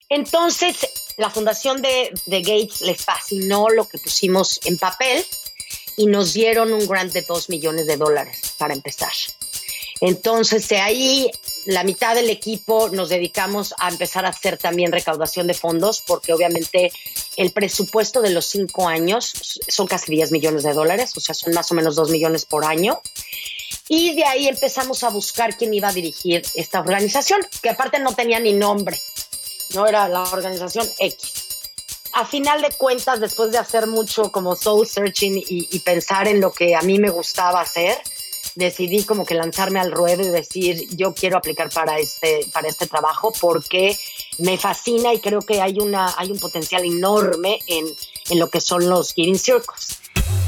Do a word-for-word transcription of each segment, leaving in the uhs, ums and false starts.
Entonces, la fundación de, de Gates les fascinó lo que pusimos en papel y nos dieron un grant de dos millones de dólares para empezar. Entonces, de ahí, la mitad del equipo nos dedicamos a empezar a hacer también recaudación de fondos, porque obviamente el presupuesto de los cinco años son casi diez millones de dólares, o sea, son más o menos dos millones por año. Y de ahí empezamos a buscar quién iba a dirigir esta organización, que aparte no tenía ni nombre, no era la organización X. A final de cuentas, después de hacer mucho como soul searching y, y pensar en lo que a mí me gustaba hacer, decidí como que lanzarme al ruedo y decir, yo quiero aplicar para este, para este trabajo porque me fascina y creo que hay, una, hay un potencial enorme en, en lo que son los Giving Circles.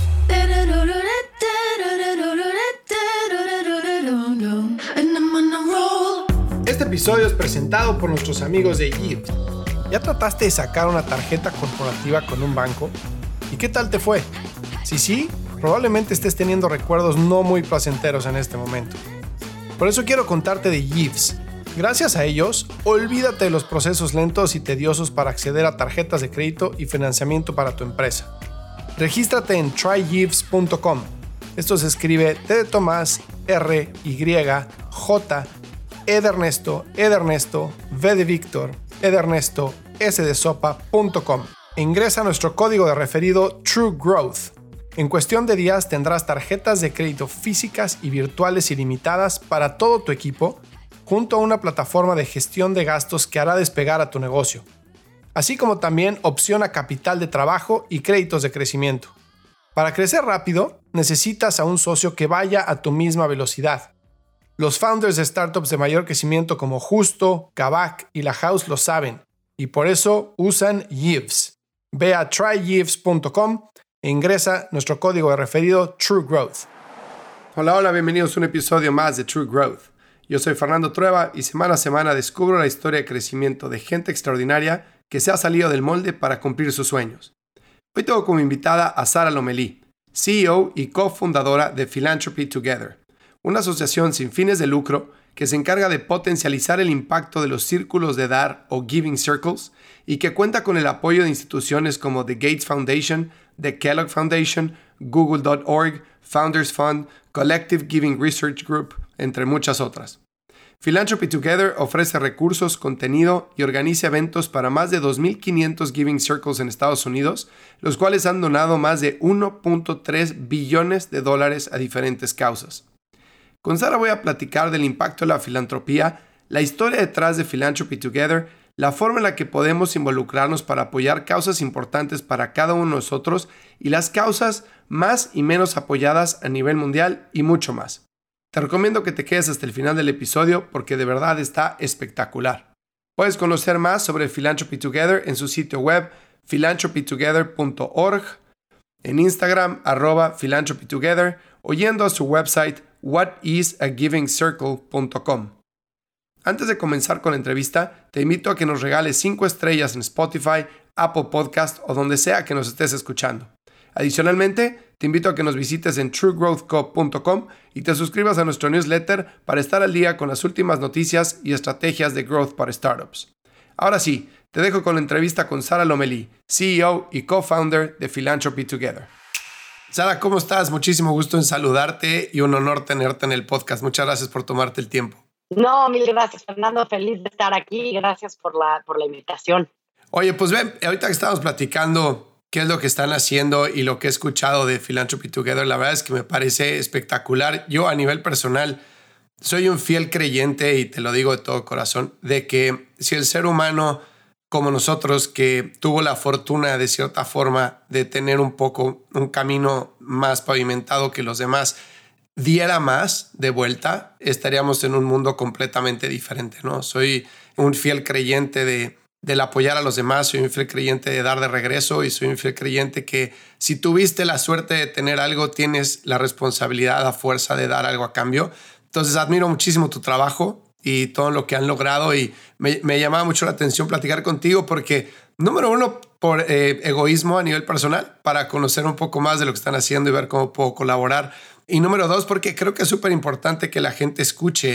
Este episodio es presentado por nuestros amigos de Gives. ¿Ya trataste de sacar una tarjeta corporativa con un banco? ¿Y qué tal te fue? Si sí, probablemente estés teniendo recuerdos no muy placenteros en este momento. Por eso quiero contarte de Gives. Gracias a ellos, olvídate de los procesos lentos y tediosos para acceder a tarjetas de crédito y financiamiento para tu empresa. Regístrate en try gives punto com. Esto se escribe T de Tomás, R, Y, J, E de Ernesto, E de Ernesto, V de Víctor, E de Ernesto, S de Sopa punto com. E ingresa nuestro código de referido True Growth. En cuestión de días tendrás tarjetas de crédito físicas y virtuales ilimitadas para todo tu equipo, junto a una plataforma de gestión de gastos que hará despegar a tu negocio, así como también opción a capital de trabajo y créditos de crecimiento. Para crecer rápido, necesitas a un socio que vaya a tu misma velocidad. Los founders de startups de mayor crecimiento como Justo, Kavak y La House lo saben, y por eso usan Gives. Ve a try gives punto com e ingresa nuestro código de referido True Growth. Hola, hola, bienvenidos a un episodio más de True Growth. Yo soy Fernando Trueba y semana a semana descubro la historia de crecimiento de gente extraordinaria que se ha salido del molde para cumplir sus sueños. Hoy tengo como invitada a Sara Lomelí, C E O y cofundadora de Philanthropy Together, una asociación sin fines de lucro que se encarga de potencializar el impacto de los círculos de dar o Giving Circles y que cuenta con el apoyo de instituciones como The Gates Foundation, The Kellogg Foundation, Google punto org, Founders Fund, Collective Giving Research Group, entre muchas otras. Philanthropy Together ofrece recursos, contenido y organiza eventos para más de dos mil quinientos Giving Circles en Estados Unidos, los cuales han donado más de uno punto tres billones de dólares a diferentes causas. Con Sara voy a platicar del impacto de la filantropía, la historia detrás de Philanthropy Together, la forma en la que podemos involucrarnos para apoyar causas importantes para cada uno de nosotros y las causas más y menos apoyadas a nivel mundial y mucho más. Te recomiendo que te quedes hasta el final del episodio porque de verdad está espectacular. Puedes conocer más sobre Philanthropy Together en su sitio web philanthropy together punto org, en Instagram arroba philanthropy together o yendo a su website what is a giving circle punto com. Antes de comenzar con la entrevista, te invito a que nos regales cinco estrellas en Spotify, Apple Podcast o donde sea que nos estés escuchando. Adicionalmente, te invito a que nos visites en true growth co punto com y te suscribas a nuestro newsletter para estar al día con las últimas noticias y estrategias de growth para startups. Ahora sí, te dejo con la entrevista con Sara Lomelí, C E O y co-founder de Philanthropy Together. Sara, ¿cómo estás? Muchísimo gusto en saludarte y un honor tenerte en el podcast. Muchas gracias por tomarte el tiempo. No, mil gracias, Fernando. Feliz de estar aquí. Gracias por la, por la invitación. Oye, pues ven, ahorita que estamos platicando qué es lo que están haciendo y lo que he escuchado de Philanthropy Together, la verdad es que me parece espectacular. Yo a nivel personal soy un fiel creyente, y te lo digo de todo corazón, de que si el ser humano como nosotros, que tuvo la fortuna de cierta forma de tener un poco un camino más pavimentado que los demás, diera más de vuelta, estaríamos en un mundo completamente diferente, ¿no? Soy un fiel creyente de del apoyar a los demás, soy un fiel creyente de dar de regreso y soy un fiel creyente que si tuviste la suerte de tener algo, tienes la responsabilidad a fuerza de dar algo a cambio. Entonces admiro muchísimo tu trabajo y todo lo que han logrado y me, me llamaba mucho la atención platicar contigo porque, número uno, por eh, egoísmo a nivel personal, para conocer un poco más de lo que están haciendo y ver cómo puedo colaborar. Y número dos, porque creo que es súper importante que la gente escuche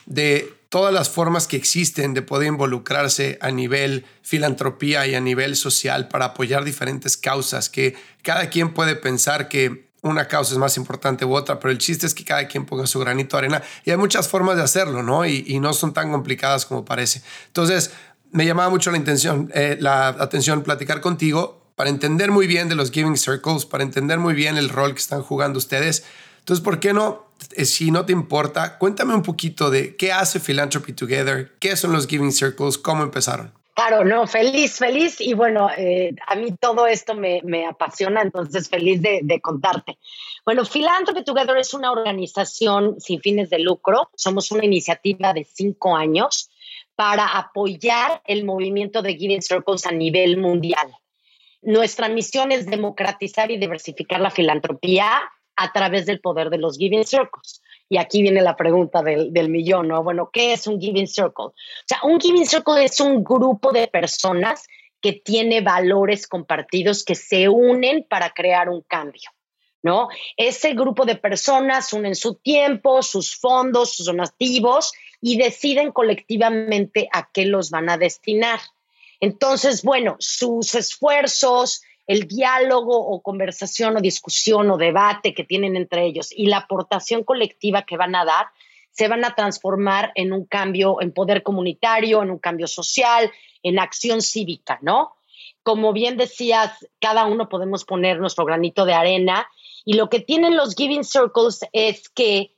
de todas las formas que existen de poder involucrarse a nivel filantropía y a nivel social para apoyar diferentes causas, que cada quien puede pensar que una causa es más importante u otra, pero el chiste es que cada quien ponga su granito de arena y hay muchas formas de hacerlo, ¿no? Y, y no son tan complicadas como parece. Entonces, me llamaba mucho la, intención, eh, la atención platicar contigo para entender muy bien de los Giving Circles, para entender muy bien el rol que están jugando ustedes. Entonces, ¿por qué no? Si no te importa, cuéntame un poquito de qué hace Philanthropy Together, qué son los Giving Circles, cómo empezaron. Claro, no, feliz, feliz. Y bueno, eh, a mí todo esto me, me apasiona, entonces feliz de, de contarte. Bueno, Philanthropy Together es una organización sin fines de lucro. Somos una iniciativa de cinco años para apoyar el movimiento de Giving Circles a nivel mundial. Nuestra misión es democratizar y diversificar la filantropía a través del poder de los Giving Circles. Y aquí viene la pregunta del, del millón, ¿no? Bueno, ¿qué es un Giving Circle? O sea, un Giving Circle es un grupo de personas que tiene valores compartidos que se unen para crear un cambio, ¿no? Ese grupo de personas unen su tiempo, sus fondos, sus donativos y deciden colectivamente a qué los van a destinar. Entonces, bueno, sus esfuerzos, el diálogo o conversación o discusión o debate que tienen entre ellos y la aportación colectiva que van a dar, se van a transformar en un cambio, en poder comunitario, en un cambio social, en acción cívica, ¿no? Como bien decías, cada uno podemos poner nuestro granito de arena y lo que tienen los Giving Circles es que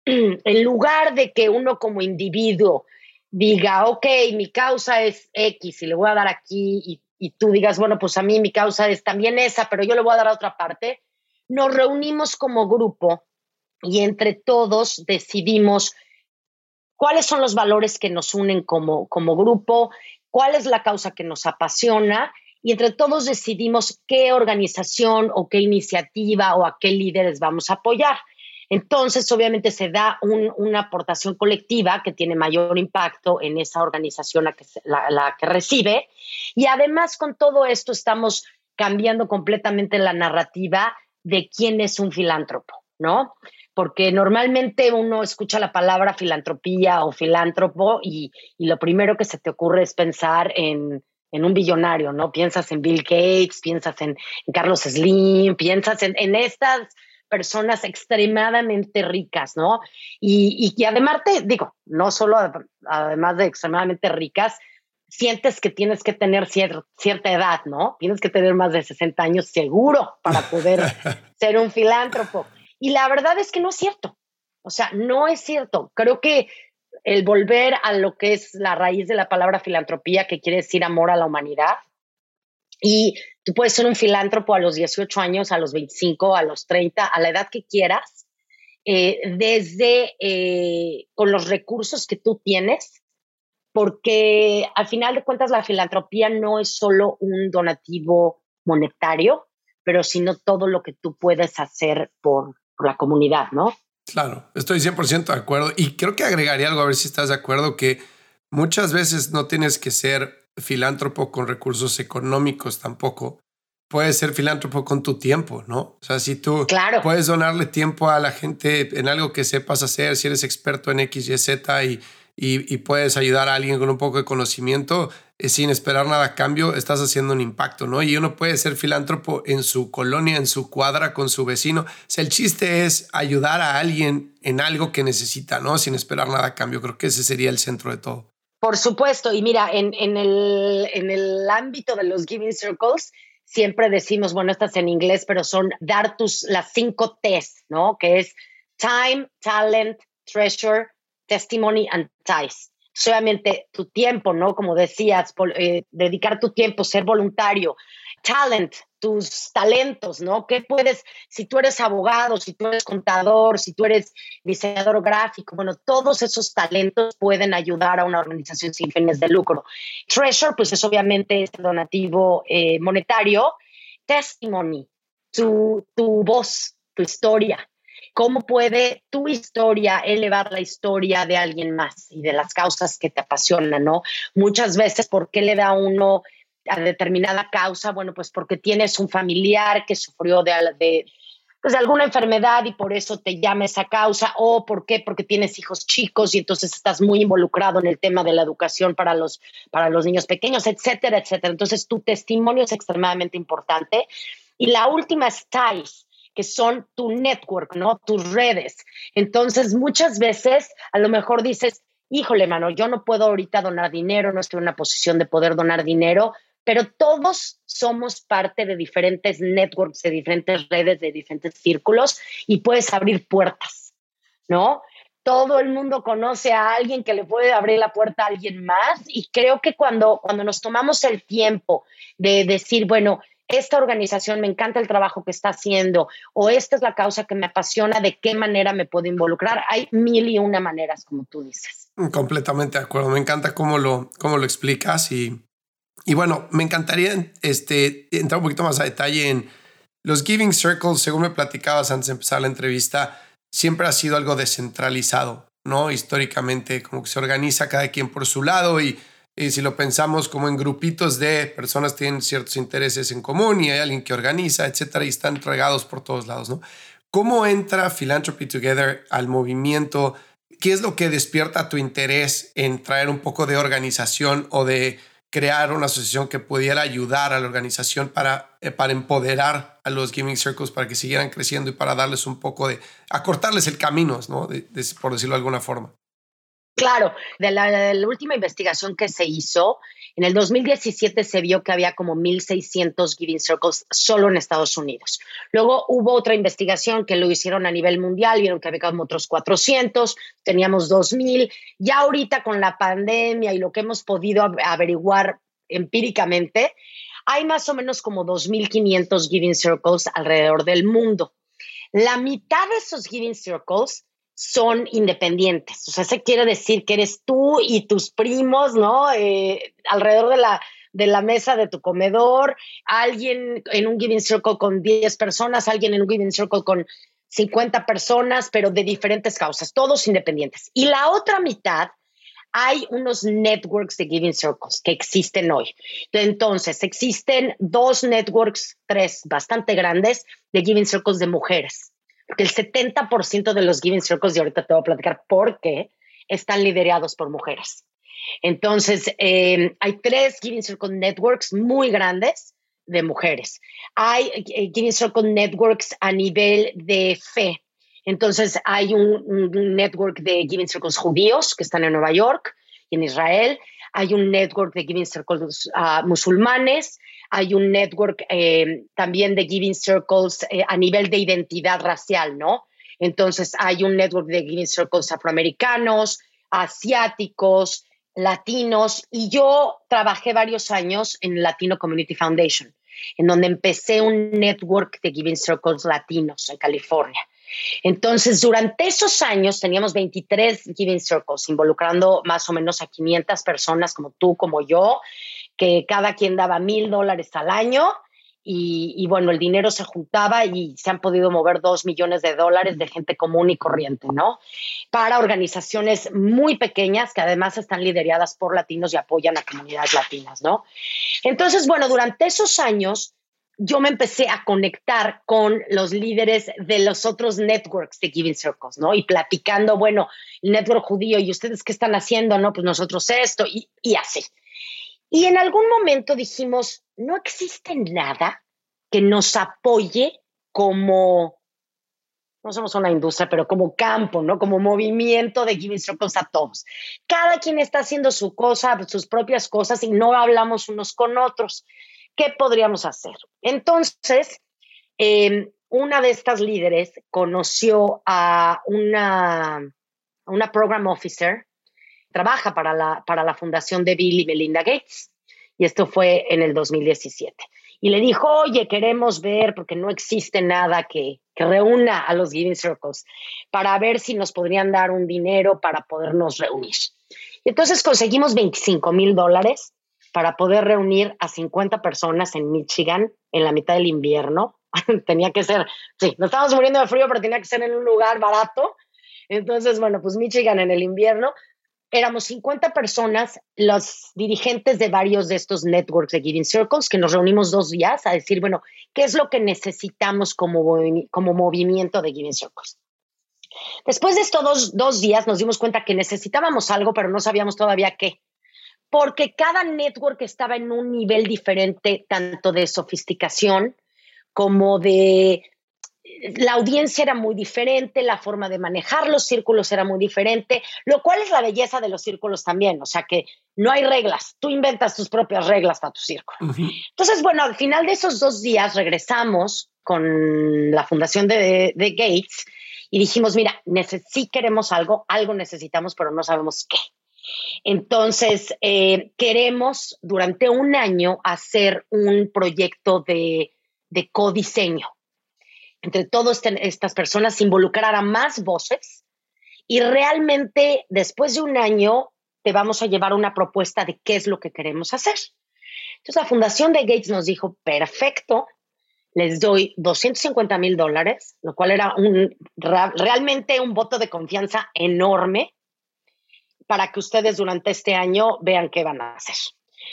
en lugar de que uno como individuo diga, ok, mi causa es X y le voy a dar aquí y y tú digas, bueno, pues a mí mi causa es también esa, pero yo le voy a dar a otra parte, nos reunimos como grupo y entre todos decidimos cuáles son los valores que nos unen como, como grupo, cuál es la causa que nos apasiona y entre todos decidimos qué organización o qué iniciativa o a qué líderes vamos a apoyar. Entonces, obviamente, se da un, una aportación colectiva que tiene mayor impacto en esa organización la que, la, la que recibe. Y además, con todo esto, estamos cambiando completamente la narrativa de quién es un filántropo, ¿no? Porque normalmente uno escucha la palabra filantropía o filántropo y, y lo primero que se te ocurre es pensar en, en un billonario, ¿no? Piensas en Bill Gates, piensas en, en Carlos Slim, piensas en, en estas personas extremadamente ricas, ¿no? Y, y, y además te digo, no solo además de extremadamente ricas, sientes que tienes que tener cier- cierta edad, ¿no? Tienes que tener más de sesenta años seguro para poder ser un filántropo. Y la verdad es que no es cierto. O sea, no es cierto. Creo que el volver a lo que es la raíz de la palabra filantropía, que quiere decir amor a la humanidad, y tú puedes ser un filántropo a los dieciocho años, a los veinticinco, a los treinta, a la edad que quieras, eh, desde eh, con los recursos que tú tienes, porque al final de cuentas la filantropía no es solo un donativo monetario, pero sino todo lo que tú puedes hacer por, por la comunidad, ¿no? Claro, estoy cien por ciento de acuerdo y creo que agregaría algo, a ver si estás de acuerdo, que muchas veces no tienes que ser filántropo con recursos económicos tampoco. Puedes ser filántropo con tu tiempo, ¿no? O sea, si tú claro. puedes donarle tiempo a la gente en algo que sepas hacer, si eres experto en X, Y, Z y, y, y puedes ayudar a alguien con un poco de conocimiento eh, sin esperar nada a cambio, estás haciendo un impacto, ¿no? Y uno puede ser filántropo en su colonia, en su cuadra, con su vecino. O sea, el chiste es ayudar a alguien en algo que necesita, ¿no? Sin esperar nada a cambio. Creo que ese sería el centro de todo. Por supuesto, y mira, en, en, el, en el ámbito de los Giving Circles, siempre decimos, bueno, estas en inglés, pero son dar tus, las cinco T's, ¿no? Que es time, talent, treasure, testimony and ties. Solamente tu tiempo, ¿no? Como decías, por, eh, dedicar tu tiempo, ser voluntario. Talent, tus talentos, ¿no? ¿Qué puedes, si tú eres abogado, si tú eres contador, si tú eres diseñador gráfico, bueno, todos esos talentos pueden ayudar a una organización sin fines de lucro. Treasure, pues es obviamente este donativo eh, monetario. Testimony, tu, tu voz, tu historia. ¿Cómo puede tu historia elevar la historia de alguien más y de las causas que te apasionan, ¿no? Muchas veces, ¿por qué le da uno a determinada causa? Bueno, pues porque tienes un familiar que sufrió de, de, pues alguna enfermedad y por eso te llama esa causa, o por qué, porque tienes hijos chicos y entonces estás muy involucrado en el tema de la educación para los, para los niños pequeños, etcétera, etcétera. Entonces tu testimonio es extremadamente importante. Y la última es ties, que son tu network, ¿no? Tus redes. Entonces muchas veces a lo mejor dices, híjole, mano, yo no puedo ahorita donar dinero, no estoy en una posición de poder donar dinero, pero todos somos parte de diferentes networks, de diferentes redes, de diferentes círculos y puedes abrir puertas, ¿no? Todo el mundo conoce a alguien que le puede abrir la puerta a alguien más y creo que cuando, cuando nos tomamos el tiempo de decir, bueno, esta organización me encanta el trabajo que está haciendo o esta es la causa que me apasiona, ¿de qué manera me puedo involucrar? Hay mil y una maneras, como tú dices. Completamente de acuerdo. Me encanta cómo lo, cómo lo explicas y Y bueno, me encantaría este, entrar un poquito más a detalle en los Giving Circles. Según me platicabas antes de empezar la entrevista, siempre ha sido algo descentralizado, ¿no? Históricamente, como que se organiza cada quien por su lado y, y si lo pensamos como en grupitos de personas tienen ciertos intereses en común y hay alguien que organiza, etcétera, y están regados por todos lados, ¿no? ¿Cómo entra Philanthropy Together al movimiento? ¿Qué es lo que despierta tu interés en traer un poco de organización o de crear una asociación que pudiera ayudar a la organización para, eh, para empoderar a los Giving Circles para que siguieran creciendo y para darles un poco de, acortarles el camino, ¿no? De, de, por decirlo de alguna forma? Claro, de la, de la última investigación que se hizo, en el dos mil diecisiete se vio que había como mil seiscientos Giving Circles solo en Estados Unidos. Luego hubo otra investigación que lo hicieron a nivel mundial, vieron que había como otros cuatrocientos, teníamos dos mil. Ya ahorita con la pandemia y lo que hemos podido averiguar empíricamente, hay más o menos como dos mil quinientos Giving Circles alrededor del mundo. La mitad de esos Giving Circles son independientes. O sea, eso quiere decir que eres tú y tus primos, ¿no? Eh, alrededor de la, de la mesa de tu comedor, alguien en un Giving Circle con diez personas, alguien en un Giving Circle con cincuenta personas, pero de diferentes causas, todos independientes. Y la otra mitad, hay unos networks de Giving Circles que existen hoy. Entonces, existen dos networks, tres bastante grandes, de Giving Circles de mujeres. Porque el setenta por ciento de los Giving Circles, y ahorita te voy a platicar por qué, están liderados por mujeres. Entonces, eh, hay tres Giving Circle Networks muy grandes de mujeres. Hay eh, Giving Circle Networks a nivel de fe. Entonces, hay un, un network de Giving Circles judíos que están en Nueva York y en Israel. Hay un network de Giving Circles uh, musulmanes. Hay un network eh, también de Giving Circles eh, a nivel de identidad racial, ¿no? Entonces, hay un network de Giving Circles afroamericanos, asiáticos, latinos. Y yo trabajé varios años en Latino Community Foundation, en donde empecé un network de Giving Circles latinos en California. Entonces, durante esos años teníamos veintitrés Giving Circles, involucrando más o menos a quinientas personas como tú, como yo, que cada quien daba mil dólares al año y, y bueno, el dinero se juntaba y se han podido mover dos millones de dólares de gente común y corriente, ¿no? Para organizaciones muy pequeñas que además están lideradas por latinos y apoyan a comunidades latinas, ¿no? Entonces, bueno, durante esos años yo me empecé a conectar con los líderes de los otros networks de Giving Circles, ¿no? Y platicando, bueno, el network judío, ¿y ustedes qué están haciendo? No, pues nosotros esto y, y así. Y en algún momento dijimos, no existe nada que nos apoye como, no somos una industria, pero como campo, ¿no? Como movimiento de Giving Circles a todos. Cada quien está haciendo su cosa, sus propias cosas y no hablamos unos con otros. ¿Qué podríamos hacer? Entonces, eh, una de estas líderes conoció a una, a una program officer, trabaja para la, para la fundación de Bill y Melinda Gates, y esto fue en el dos mil diecisiete. Y le dijo, oye, queremos ver, porque no existe nada que, que reúna a los Giving Circles, para ver si nos podrían dar un dinero para podernos reunir. Y entonces conseguimos veinticinco mil dólares para poder reunir a cincuenta personas en Michigan en la mitad del invierno. Tenía que ser, sí, nos estábamos muriendo de frío, pero tenía que ser en un lugar barato. Entonces, bueno, pues Michigan en el invierno, éramos cincuenta personas, los dirigentes de varios de estos networks de Giving Circles, que nos reunimos dos días a decir, bueno, ¿qué es lo que necesitamos como, como movimiento de Giving Circles? Después de estos dos, dos días nos dimos cuenta que necesitábamos algo, pero no sabíamos todavía qué. Porque cada network estaba en un nivel diferente, tanto de sofisticación como de... La audiencia era muy diferente, la forma de manejar los círculos era muy diferente, lo cual es la belleza de los círculos también, o sea que no hay reglas, tú inventas tus propias reglas para tu círculo. Uh-huh. Entonces, bueno, al final de esos dos días regresamos con la fundación de, de Gates y dijimos, mira, neces- sí queremos algo, algo necesitamos, pero no sabemos qué. Entonces, eh, queremos durante un año hacer un proyecto de, de codiseño. Entre todas estas personas, involucrar a más voces y realmente después de un año te vamos a llevar una propuesta de qué es lo que queremos hacer. Entonces la Fundación de Gates nos dijo, perfecto, les doy doscientos cincuenta mil dólares, lo cual era un, realmente un voto de confianza enorme para que ustedes durante este año vean qué van a hacer.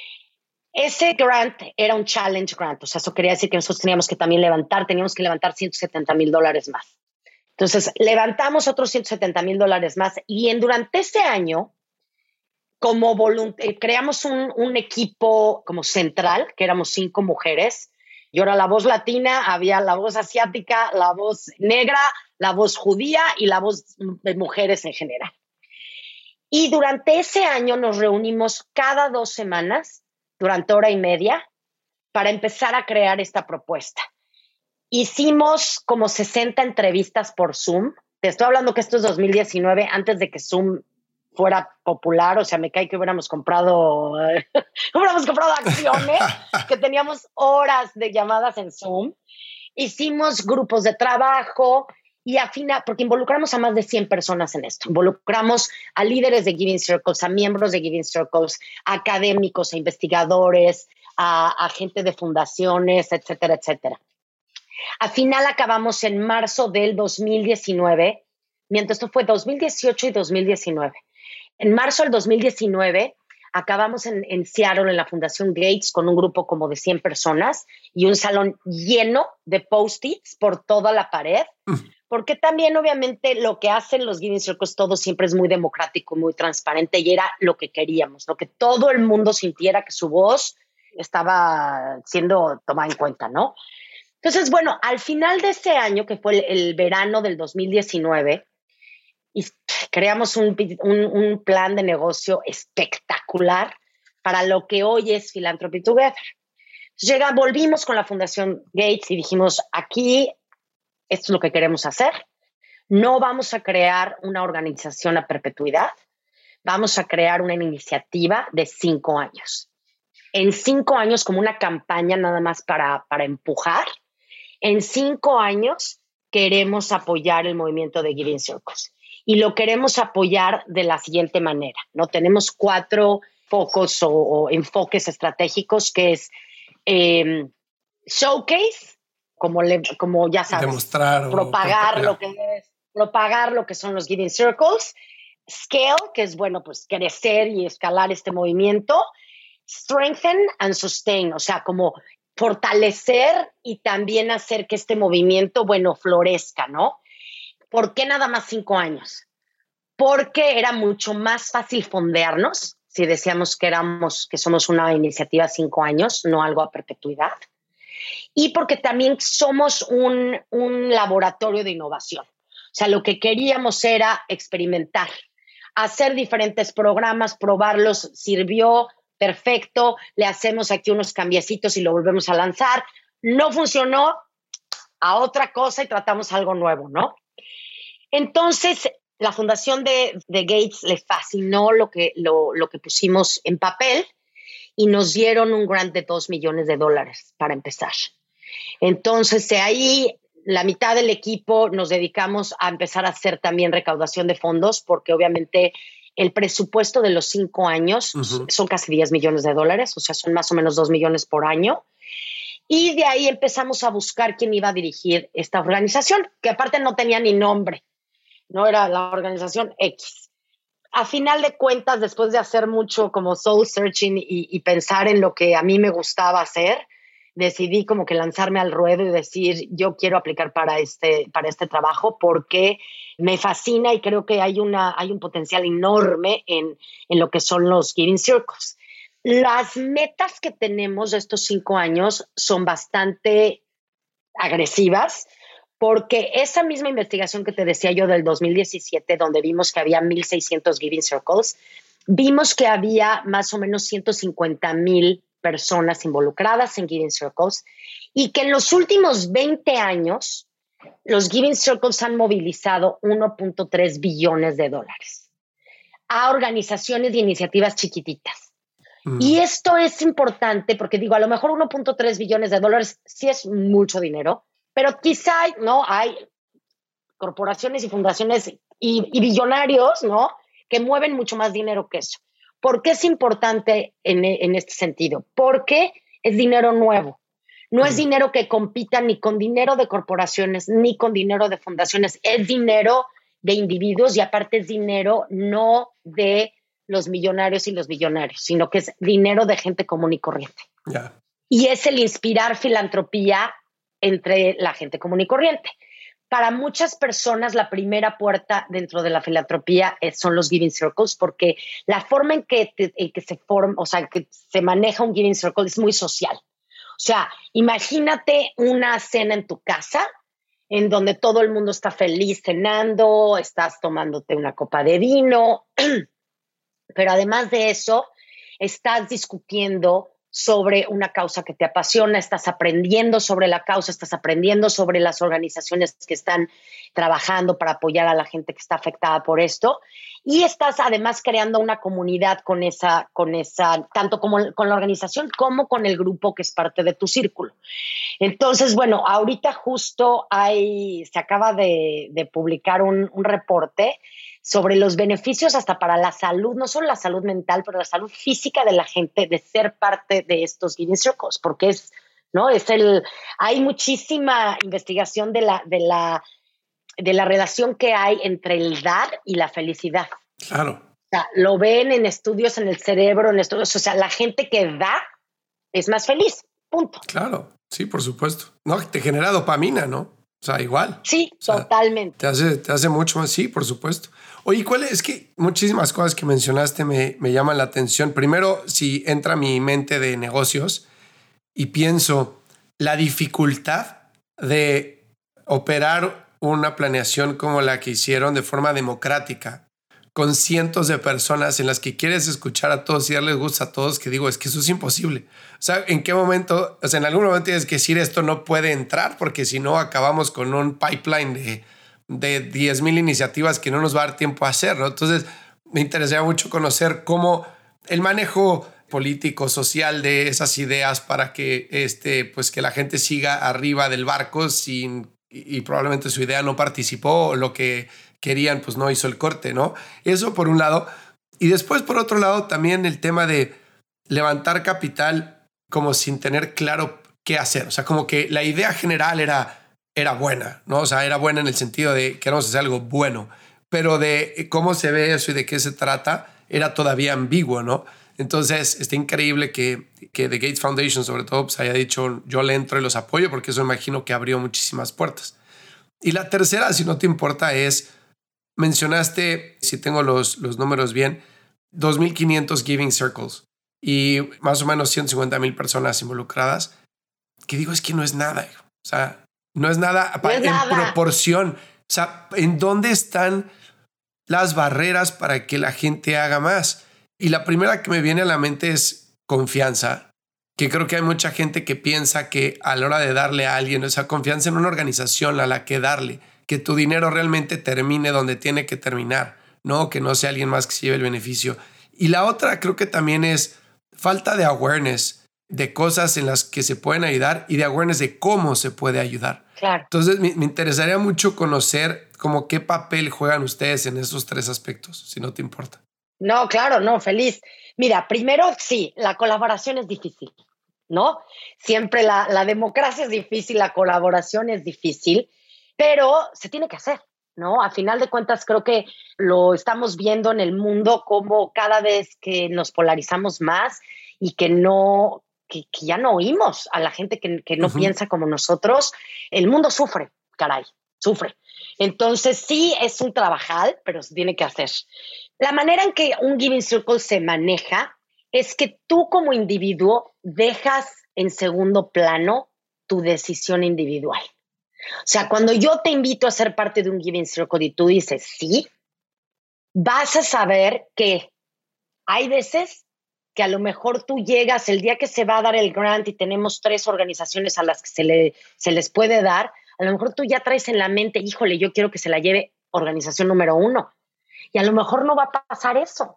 Ese grant era un challenge grant, o sea, eso quería decir que nosotros teníamos que también levantar, teníamos que levantar ciento setenta mil dólares más. Entonces, levantamos otros ciento setenta mil dólares más y en, durante ese año, como volunt- eh, creamos un, un equipo como central, que éramos cinco mujeres. Yo era la voz latina, había la voz asiática, la voz negra, la voz judía y la voz de mujeres en general. Y durante ese año nos reunimos cada dos semanas durante hora y media para empezar a crear esta propuesta. Hicimos como sesenta entrevistas por Zoom. Te estoy hablando que esto es dos mil diecinueve, antes de que Zoom fuera popular. O sea, me cae que hubiéramos comprado, eh, hubiéramos comprado acciones, que teníamos horas de llamadas en Zoom. Hicimos grupos de trabajo y afina, porque involucramos a más de cien personas en esto. Involucramos a líderes de Giving Circles, a miembros de Giving Circles, a académicos, a investigadores, a, a gente de fundaciones, etcétera, etcétera. Al final acabamos en marzo del dos mil diecinueve, mientras esto fue dos mil dieciocho y dos mil diecinueve. En marzo del dos mil diecinueve acabamos en, en Seattle, en la Fundación Gates, con un grupo como de cien personas y un salón lleno de post-its por toda la pared. Porque también, obviamente, lo que hacen los Giving Circles, todo siempre es muy democrático, muy transparente, y era lo que queríamos, lo que todo el mundo sintiera que su voz estaba siendo tomada en cuenta, ¿no? Entonces, bueno, al final de ese año, que fue el, el verano del dos mil diecinueve, y creamos un, un, un plan de negocio espectacular para lo que hoy es Philanthropy Together. Entonces, llega, volvimos con la Fundación Gates y dijimos, aquí... esto es lo que queremos hacer. No vamos a crear una organización a perpetuidad. Vamos a crear una iniciativa de cinco años. En cinco años, como una campaña nada más para, para empujar, en cinco años queremos apoyar el movimiento de Giving Circles. Y lo queremos apoyar de la siguiente manera, ¿no? Tenemos cuatro focos o, o enfoques estratégicos, que es eh, showcase, Como, le, como ya sabes, demostrar propagar o lo que es, propagar lo que son los Giving Circles, scale, que es bueno, pues crecer y escalar este movimiento, strengthen and sustain, o sea, como fortalecer y también hacer que este movimiento, bueno, florezca, ¿no? ¿Por qué nada más cinco años? Porque era mucho más fácil fondearnos si decíamos que éramos, que somos una iniciativa cinco años, no algo a perpetuidad. Y porque también somos un, un laboratorio de innovación. O sea, lo que queríamos era experimentar, hacer diferentes programas, probarlos, sirvió, perfecto, le hacemos aquí unos cambiecitos y lo volvemos a lanzar. No funcionó, a otra cosa y tratamos algo nuevo, ¿no? Entonces, la fundación de, de Gates le fascinó lo que, lo, lo que pusimos en papel y nos dieron un grant de dos millones de dólares para empezar. Entonces, de ahí, la mitad del equipo nos dedicamos a empezar a hacer también recaudación de fondos, porque obviamente el presupuesto de los cinco años uh-huh. son casi diez millones de dólares, o sea, son más o menos dos millones por año. Y de ahí empezamos a buscar quién iba a dirigir esta organización, que aparte no tenía ni nombre, no era la organización X. a final de cuentas, después de hacer mucho como soul searching y, y pensar en lo que a mí me gustaba hacer, decidí como que lanzarme al ruedo y decir, yo quiero aplicar para este, para este trabajo porque me fascina y creo que hay, una, hay un potencial enorme en, en lo que son los Giving Circles. Las metas que tenemos de estos cinco años son bastante agresivas, porque esa misma investigación que te decía yo del dos mil diecisiete, donde vimos que había mil seiscientos Giving Circles, vimos que había más o menos ciento cincuenta mil personas involucradas en Giving Circles y que en los últimos veinte años los Giving Circles han movilizado uno punto tres billones de dólares a organizaciones y iniciativas chiquititas. Mm. Y esto es importante porque digo, a lo mejor uno punto tres billones de dólares sí es mucho dinero, pero quizá no hay corporaciones y fundaciones y, y billonarios, ¿no?, que mueven mucho más dinero que eso. ¿Por qué es importante en, en este sentido? Porque es dinero nuevo. No es dinero que compita ni con dinero de corporaciones ni con dinero de fundaciones. Es dinero de individuos y aparte es dinero no de los millonarios y los billonarios, sino que es dinero de gente común y corriente. Yeah. Y es el inspirar filantropía entre la gente común y corriente. Para muchas personas la primera puerta dentro de la filantropía es, son los Giving Circles, porque la forma en que, te, en que se forma, o sea, que se maneja un Giving Circle es muy social. O sea, imagínate una cena en tu casa en donde todo el mundo está feliz cenando, estás tomándote una copa de vino, pero además de eso, estás discutiendo sobre una causa que te apasiona, estás aprendiendo sobre la causa, estás aprendiendo sobre las organizaciones que están trabajando para apoyar a la gente que está afectada por esto y estás además creando una comunidad con esa, con esa, tanto como con la organización como con el grupo que es parte de tu círculo. Entonces, bueno, ahorita justo hay, se acaba de, de publicar un, un reporte sobre los beneficios hasta para la salud, no solo la salud mental, pero la salud física de la gente de ser parte de estos Giving Circles, porque es, ¿no? Es el, hay muchísima investigación de la, de la, de la relación que hay entre el dar y la felicidad. Claro. O sea, lo ven en estudios en el cerebro, en estudios, o sea, la gente que da es más feliz, punto. Claro, sí, por supuesto. No, te genera dopamina, ¿no? O sea, igual. Sí, o sea, totalmente. Te hace, te hace mucho más, sí, por supuesto. Oye, ¿cuál es? Es que muchísimas cosas que mencionaste me, me llaman la atención. Primero, si entra a mi mente de negocios y pienso la dificultad de operar una planeación como la que hicieron de forma democrática, con cientos de personas en las que quieres escuchar a todos y darles gusto a todos, que digo, es que eso es imposible. O sea, ¿en qué momento? O sea, en algún momento tienes que decir esto no puede entrar porque si no acabamos con un pipeline de, de diez mil iniciativas que no nos va a dar tiempo a hacer, ¿no? Entonces, me interesaría mucho conocer cómo el manejo político, social de esas ideas para que, este, pues que la gente siga arriba del barco sin, y, y probablemente su idea no participó o lo que querían, pues no hizo el corte, ¿no? Eso por un lado. Y después, por otro lado, también el tema de levantar capital como sin tener claro qué hacer. O sea, como que la idea general era, era buena, ¿no? O sea, era buena en el sentido de que queremos hacer algo bueno, pero de cómo se ve eso y de qué se trata era todavía ambiguo, ¿no? Entonces, está increíble que, que The Gates Foundation, sobre todo, pues haya dicho, yo le entro y los apoyo, porque eso imagino que abrió muchísimas puertas. Y la tercera, si no te importa, es mencionaste, si tengo los, los números bien, dos mil quinientos Giving Circles y más o menos ciento cincuenta mil personas involucradas, que digo, es que no es nada. O sea, no es nada no es en nada. proporción. O sea, ¿en dónde están las barreras para que la gente haga más? Y la primera que me viene a la mente es confianza, que creo que hay mucha gente que piensa que a la hora de darle a alguien esa confianza en una organización a la que darle, que tu dinero realmente termine donde tiene que terminar, no que no sea alguien más que se lleve el beneficio. Y la otra creo que también es falta de awareness de cosas en las que se pueden ayudar y de awareness de cómo se puede ayudar. Claro. Entonces me, me interesaría mucho conocer como qué papel juegan ustedes en esos tres aspectos, si no te importa. No, claro, no, feliz. Mira, primero sí, la colaboración es difícil, ¿no? Siempre la, la democracia es difícil, la colaboración es difícil, pero se tiene que hacer. ¿no? A final de cuentas, creo que lo estamos viendo en el mundo como cada vez que nos polarizamos más y que no, que, que ya no oímos a la gente que, que no uh-huh. piensa como nosotros, el mundo sufre, caray, sufre. Entonces sí es un trabajal, pero se tiene que hacer. La manera en que un Giving Circle se maneja es que tú como individuo dejas en segundo plano tu decisión individual. O sea, cuando yo te invito a ser parte de un Giving Circle y tú dices sí, vas a saber que hay veces que a lo mejor tú llegas el día que se va a dar el grant y tenemos tres organizaciones a las que se, le, se les puede dar, a lo mejor tú ya traes en la mente, híjole, yo quiero que se la lleve organización número uno. Y a lo mejor no va a pasar eso.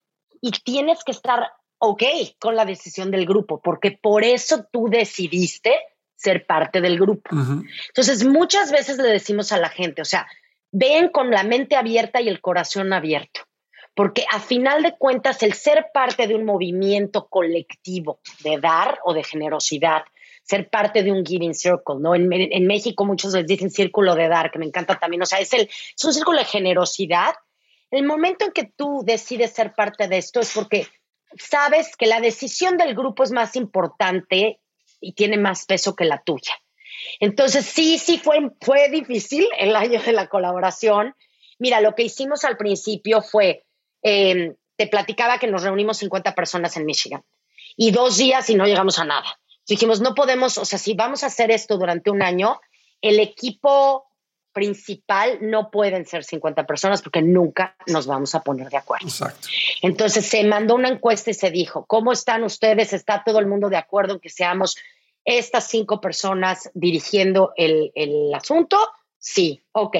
Y tienes que estar ok con la decisión del grupo, porque por eso tú decidiste ser parte del grupo. Uh-huh. Entonces, muchas veces le decimos a la gente, o sea, ven con la mente abierta y el corazón abierto, porque a final de cuentas el ser parte de un movimiento colectivo de dar o de generosidad, ser parte de un Giving Circle, ¿no? En, en México muchos les dicen círculo de dar, que me encanta también, o sea, es, el, es un círculo de generosidad. El momento en que tú decides ser parte de esto es porque sabes que la decisión del grupo es más importante y tiene más peso que la tuya. Entonces, sí, sí fue, fue difícil el año de la colaboración. Mira, lo que hicimos al principio fue, eh, te platicaba que nos reunimos cincuenta personas en Michigan y dos días y no llegamos a nada. Dijimos, no podemos, o sea, si vamos a hacer esto durante un año, el equipo principal no pueden ser cincuenta personas porque nunca nos vamos a poner de acuerdo. Exacto. Entonces se mandó una encuesta y se dijo, ¿cómo están ustedes? ¿Está todo el mundo de acuerdo en que seamos estas cinco personas dirigiendo el, el asunto? Sí, ok.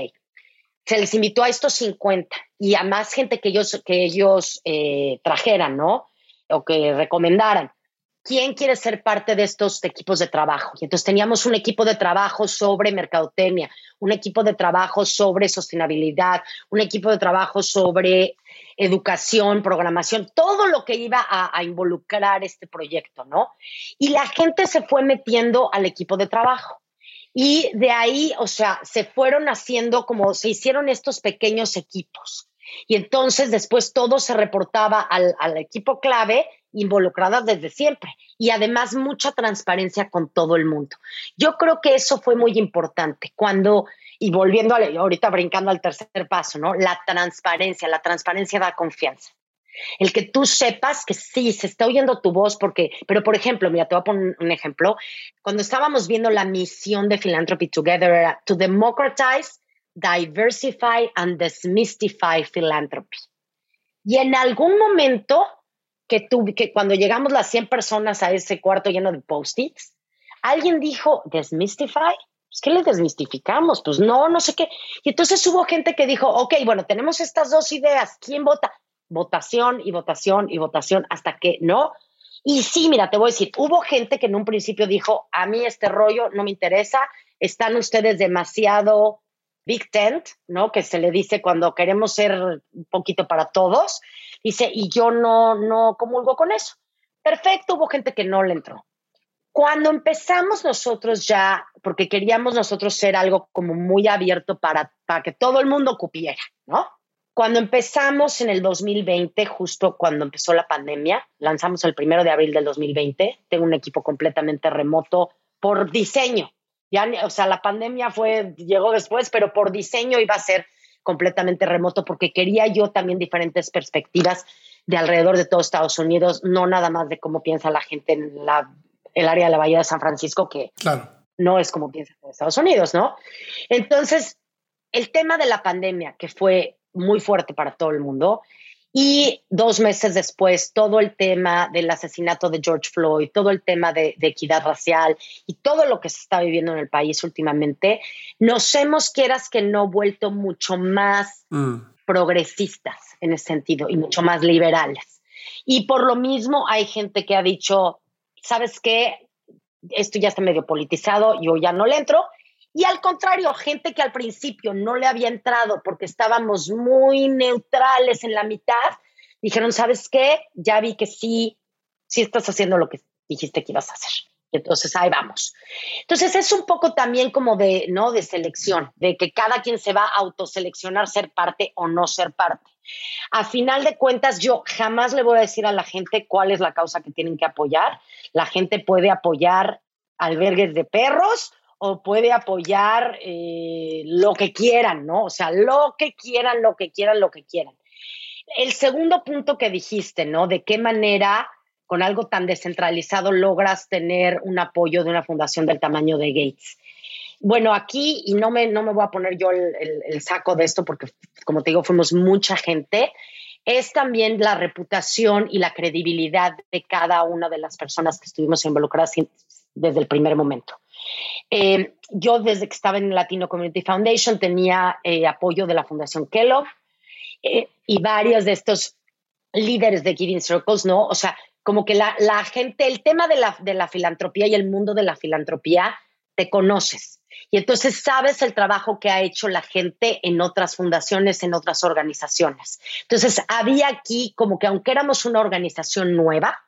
Se les invitó a estos cincuenta y a más gente que ellos, que ellos eh, trajeran, ¿no? O que recomendaran. ¿Quién quiere ser parte de estos equipos de trabajo? Y entonces teníamos un equipo de trabajo sobre mercadotecnia, un equipo de trabajo sobre sostenibilidad, un equipo de trabajo sobre educación, programación, todo lo que iba a, a involucrar este proyecto, ¿no? Y la gente se fue metiendo al equipo de trabajo. Y de ahí, o sea, se fueron haciendo como se hicieron estos pequeños equipos. Y entonces después todo se reportaba al, al equipo clave, involucradas desde siempre, y además mucha transparencia con todo el mundo. Yo creo que eso fue muy importante cuando, y volviendo a, ahorita brincando al tercer paso, ¿no? La transparencia, la transparencia da confianza. El que tú sepas que sí, se está oyendo tu voz, porque, pero por ejemplo, mira, te voy a poner un ejemplo. Cuando estábamos viendo la misión de Philanthropy Together era to democratize, diversify and demystify philanthropy. Y en algún momento que, tú, que cuando llegamos las cien personas a ese cuarto lleno de post-its, alguien dijo, ¿desmystify? Pues, ¿qué le desmistificamos? Pues no, no sé qué. Y entonces hubo gente que dijo, ok, bueno, tenemos estas dos ideas, ¿quién vota? Votación y votación y votación hasta que no. Y sí, mira, te voy a decir, hubo gente que en un principio dijo, a mí este rollo no me interesa, están ustedes demasiado big tent, ¿no? Que se le dice cuando queremos ser un poquito para todos. Dice, y yo no, no comulgo con eso. Perfecto, hubo gente que no le entró. Cuando empezamos nosotros ya, porque queríamos nosotros ser algo como muy abierto para, para que todo el mundo cupiera, ¿no? Cuando empezamos en el dos mil veinte, justo cuando empezó la pandemia, lanzamos el primero de abril del dos mil veinte, tengo un equipo completamente remoto por diseño. Ya, o sea, la pandemia fue, llegó después, pero por diseño iba a ser completamente remoto porque quería yo también diferentes perspectivas de alrededor de todo Estados Unidos, no nada más de cómo piensa la gente en la, el área de la Bahía de San Francisco, que claro, no es como piensa en Estados Unidos, ¿no? Entonces, el tema de la pandemia, que fue muy fuerte para todo el mundo, y dos meses después, todo el tema del asesinato de George Floyd, todo el tema de, de equidad racial y todo lo que se está viviendo en el país últimamente, nos hemos, quieras que no, vuelto mucho más mm. progresistas en ese sentido y mucho más liberales. Y por lo mismo hay gente que ha dicho, ¿sabes qué? Esto ya está medio politizado, yo ya no le entro. Y al contrario, gente que al principio no le había entrado porque estábamos muy neutrales en la mitad, dijeron, ¿sabes qué? Ya vi que sí, sí estás haciendo lo que dijiste que ibas a hacer. Entonces ahí vamos. Entonces es un poco también como de, ¿no? de selección, de que cada quien se va a autoseleccionar ser parte o no ser parte. A final de cuentas, yo jamás le voy a decir a la gente cuál es la causa que tienen que apoyar. La gente puede apoyar albergues de perros o puede apoyar eh, lo que quieran, ¿no? O sea, lo que quieran, lo que quieran, lo que quieran. El segundo punto que dijiste, ¿no? De qué manera con algo tan descentralizado logras tener un apoyo de una fundación del tamaño de Gates. Bueno, aquí, y no me, no me voy a poner yo el, el, el saco de esto porque, como te digo, fuimos mucha gente, es también la reputación y la credibilidad de cada una de las personas que estuvimos involucradas desde el primer momento. Eh, yo desde que estaba en Latino Community Foundation tenía eh, apoyo de la Fundación Kellogg eh, y varios de estos líderes de Giving Circles, ¿no? O sea, como que la, la gente, el tema de la, de la filantropía y el mundo de la filantropía, te conoces. Y entonces sabes el trabajo que ha hecho la gente en otras fundaciones, en otras organizaciones. Entonces había aquí como que aunque éramos una organización nueva,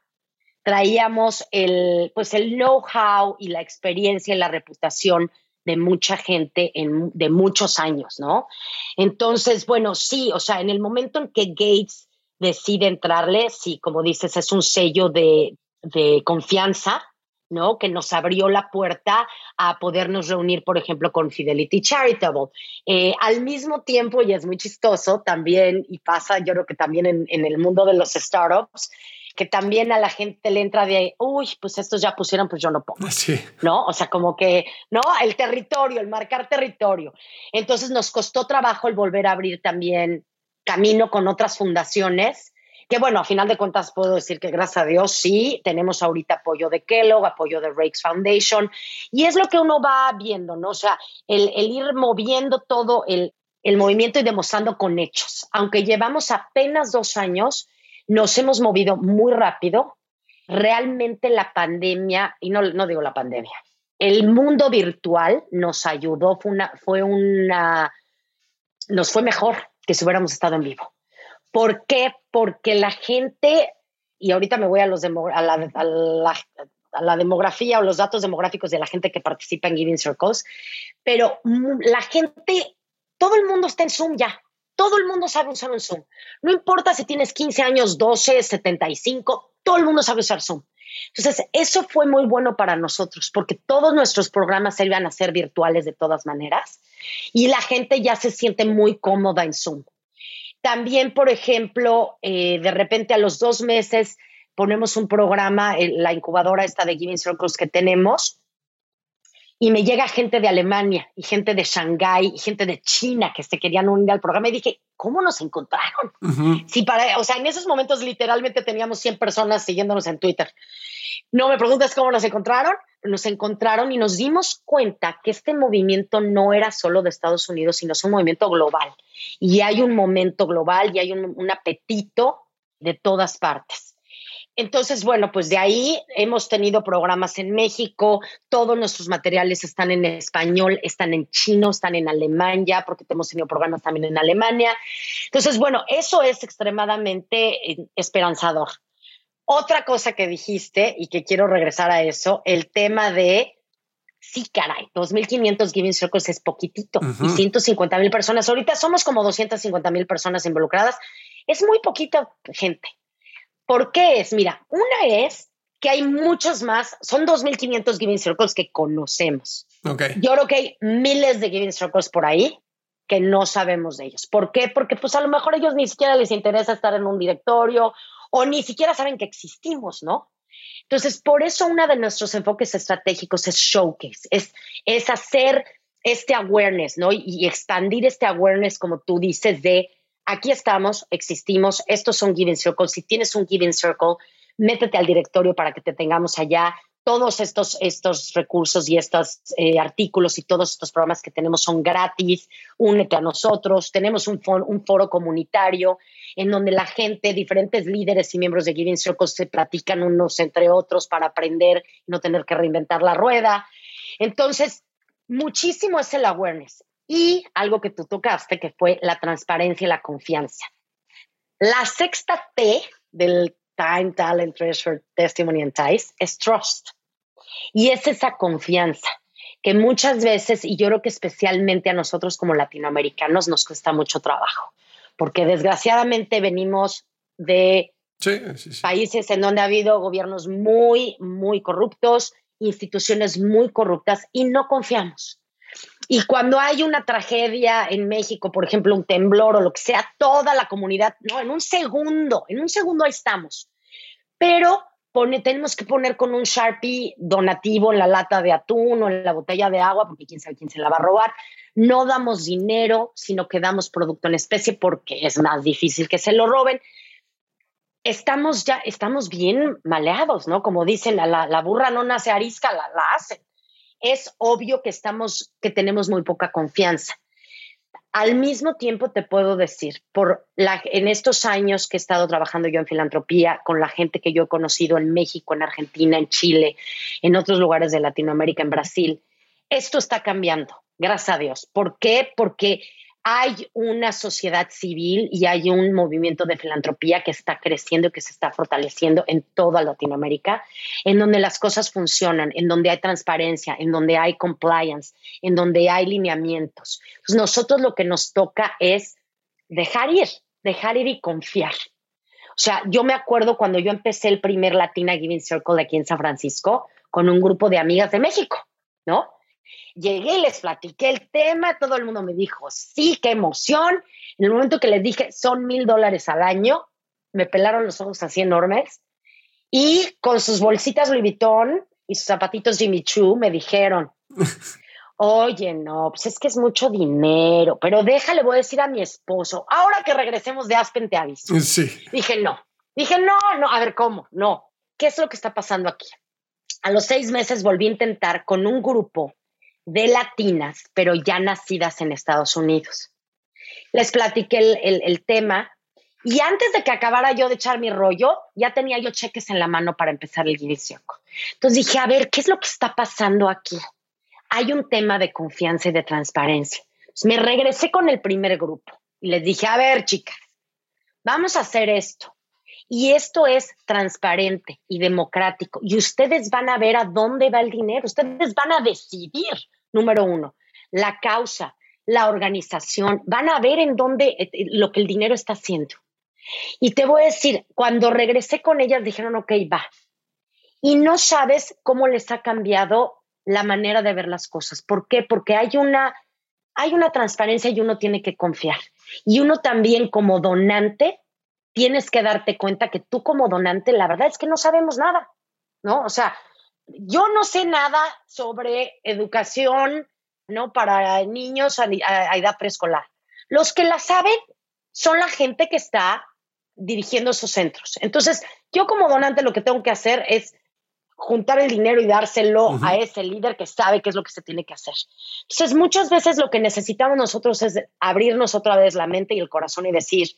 traíamos el, pues el know-how y la experiencia y la reputación de mucha gente en, de muchos años, ¿no? Entonces, bueno, sí, o sea, en el momento en que Gates decide entrarle, sí, como dices, es un sello de, de confianza, ¿no? Que nos abrió la puerta a podernos reunir, por ejemplo, con Fidelity Charitable. Eh, al mismo tiempo, y es muy chistoso también, y pasa yo creo que también en, en el mundo de los startups, que también a la gente le entra de, uy, pues estos ya pusieron, pues yo no pongo. Sí. ¿No? O sea, como que, ¿no? El territorio, el marcar territorio. Entonces nos costó trabajo el volver a abrir también camino con otras fundaciones, que bueno, a final de cuentas puedo decir que gracias a Dios sí, tenemos ahorita apoyo de Kellogg, apoyo de Rakes Foundation, y es lo que uno va viendo, ¿no? O sea, el, el ir moviendo todo el, el movimiento y demostrando con hechos. Aunque llevamos apenas dos años, nos hemos movido muy rápido. Realmente la pandemia, y no, no digo la pandemia, el mundo virtual nos ayudó, fue una, fue una, nos fue mejor que si hubiéramos estado en vivo. ¿Por qué? Porque la gente, y ahorita me voy a, los demo, a, la, a, la, a la demografía o los datos demográficos de la gente que participa en Giving Circles, pero la gente, todo el mundo está en Zoom ya. Todo el mundo sabe usar un Zoom. No importa si tienes quince años, doce, setenta y cinco, todo el mundo sabe usar Zoom. Entonces, eso fue muy bueno para nosotros porque todos nuestros programas se iban a ser virtuales de todas maneras y la gente ya se siente muy cómoda en Zoom. También, por ejemplo, eh, de repente a los dos meses ponemos un programa, en la incubadora esta de Giving Circles que tenemos, y me llega gente de Alemania y gente de Shanghái y gente de China que se querían unir al programa y dije, ¿cómo nos encontraron? Uh-huh. Sí, para, o sea, en esos momentos literalmente teníamos cien personas siguiéndonos en Twitter. No me preguntes cómo nos encontraron, nos encontraron y nos dimos cuenta que este movimiento no era solo de Estados Unidos, sino es un movimiento global. Y hay un momento global y hay un, un apetito de todas partes. Entonces, bueno, pues de ahí hemos tenido programas en México, todos nuestros materiales están en español, están en chino, están en alemán ya, porque hemos tenido programas también en Alemania. Entonces, bueno, eso es extremadamente esperanzador. Otra cosa que dijiste, y que quiero regresar a eso, el tema de, sí, caray, dos mil quinientos Giving Circles es poquitito, uh-huh. y ciento cincuenta mil personas. Ahorita somos como doscientas cincuenta mil personas involucradas. Es muy poquita gente. ¿Por qué es? Mira, una es que hay muchos más, son dos mil quinientos Giving Circles que conocemos. Okay. Yo creo que hay miles de Giving Circles por ahí que no sabemos de ellos. ¿Por qué? Porque pues a lo mejor a ellos ni siquiera les interesa estar en un directorio o ni siquiera saben que existimos, ¿no? Entonces, por eso uno de nuestros enfoques estratégicos es showcase, es, es hacer este awareness, ¿no? Y, y expandir este awareness, como tú dices, de aquí estamos, existimos, estos son Giving Circles. Si tienes un Giving Circle, métete al directorio para que te tengamos allá. Todos estos, estos recursos y estos eh, artículos y todos estos programas que tenemos son gratis. Únete a nosotros. Tenemos un foro, un foro comunitario en donde la gente, diferentes líderes y miembros de Giving Circles se platican unos entre otros para aprender y no tener que reinventar la rueda. Entonces, muchísimo es el awareness. Y algo que tú tocaste, que fue la transparencia y la confianza. La sexta T del Time, Talent, Treasure, Testimony and Ties es Trust. Y es esa confianza que muchas veces, y yo creo que especialmente a nosotros como latinoamericanos, nos cuesta mucho trabajo, porque desgraciadamente venimos de sí, sí, sí. países en donde ha habido gobiernos muy, muy corruptos, instituciones muy corruptas, y no confiamos. Y cuando hay una tragedia en México, por ejemplo, un temblor o lo que sea, toda la comunidad, no, en un segundo, en un segundo ahí estamos. Pero pone, tenemos que poner con un Sharpie donativo en la lata de atún o en la botella de agua, porque quién sabe quién se la va a robar. No damos dinero, sino que damos producto en especie porque es más difícil que se lo roben. Estamos ya, estamos bien maleados, ¿no? Como dicen, la, la burra no nace arisca, la, la hacen. Es obvio que estamos, que tenemos muy poca confianza. Al mismo tiempo te puedo decir, por la, en estos años que he estado trabajando yo en filantropía, con la gente que yo he conocido en México, en Argentina, en Chile, en otros lugares de Latinoamérica, en Brasil, esto está cambiando, gracias a Dios. ¿Por qué? Porque hay una sociedad civil y hay un movimiento de filantropía que está creciendo y que se está fortaleciendo en toda Latinoamérica, en donde las cosas funcionan, en donde hay transparencia, en donde hay compliance, en donde hay lineamientos. Pues nosotros lo que nos toca es dejar ir, dejar ir y confiar. O sea, yo me acuerdo cuando yo empecé el primer Latina Giving Circle aquí en San Francisco con un grupo de amigas de México, ¿no? Llegué y les platiqué el tema, todo el mundo me dijo, sí, qué emoción. En el momento que les dije, son mil dólares al año, me pelaron los ojos así enormes. Y con sus bolsitas Louis Vuitton y sus zapatitos Jimmy Choo me dijeron, oye, no, pues es que es mucho dinero, pero déjale, voy a decir a mi esposo, ahora que regresemos de Aspen te aviso. Sí. Dije, no. Dije, no, no, a ver, ¿cómo? No. ¿Qué es lo que está pasando aquí? A los seis meses volví a intentar con un grupo de latinas, pero ya nacidas en Estados Unidos. Les platiqué el, el, el tema y antes de que acabara yo de echar mi rollo, ya tenía yo cheques en la mano para empezar el Giving Circle. Entonces dije, a ver, ¿qué es lo que está pasando aquí? Hay un tema de confianza y de transparencia. Entonces me regresé con el primer grupo y les dije, a ver, chicas, vamos a hacer esto. Y esto es transparente y democrático. Y ustedes van a ver a dónde va el dinero. Ustedes van a decidir. Número uno, la causa, la organización, van a ver en dónde eh, lo que el dinero está haciendo. Y te voy a decir, cuando regresé con ellas dijeron, ok, va. Y no sabes cómo les ha cambiado la manera de ver las cosas. ¿Por qué? Porque hay una, hay una transparencia y uno tiene que confiar. Y uno también como donante tienes que darte cuenta que tú como donante la verdad es que no sabemos nada, ¿no? O sea, yo no sé nada sobre educación, ¿no? Para niños a, a, a edad preescolar. Los que la saben son la gente que está dirigiendo esos centros. Entonces, yo como donante lo que tengo que hacer es juntar el dinero y dárselo uh-huh. a ese líder que sabe qué es lo que se tiene que hacer. Entonces, muchas veces lo que necesitamos nosotros es abrirnos otra vez la mente y el corazón y decir,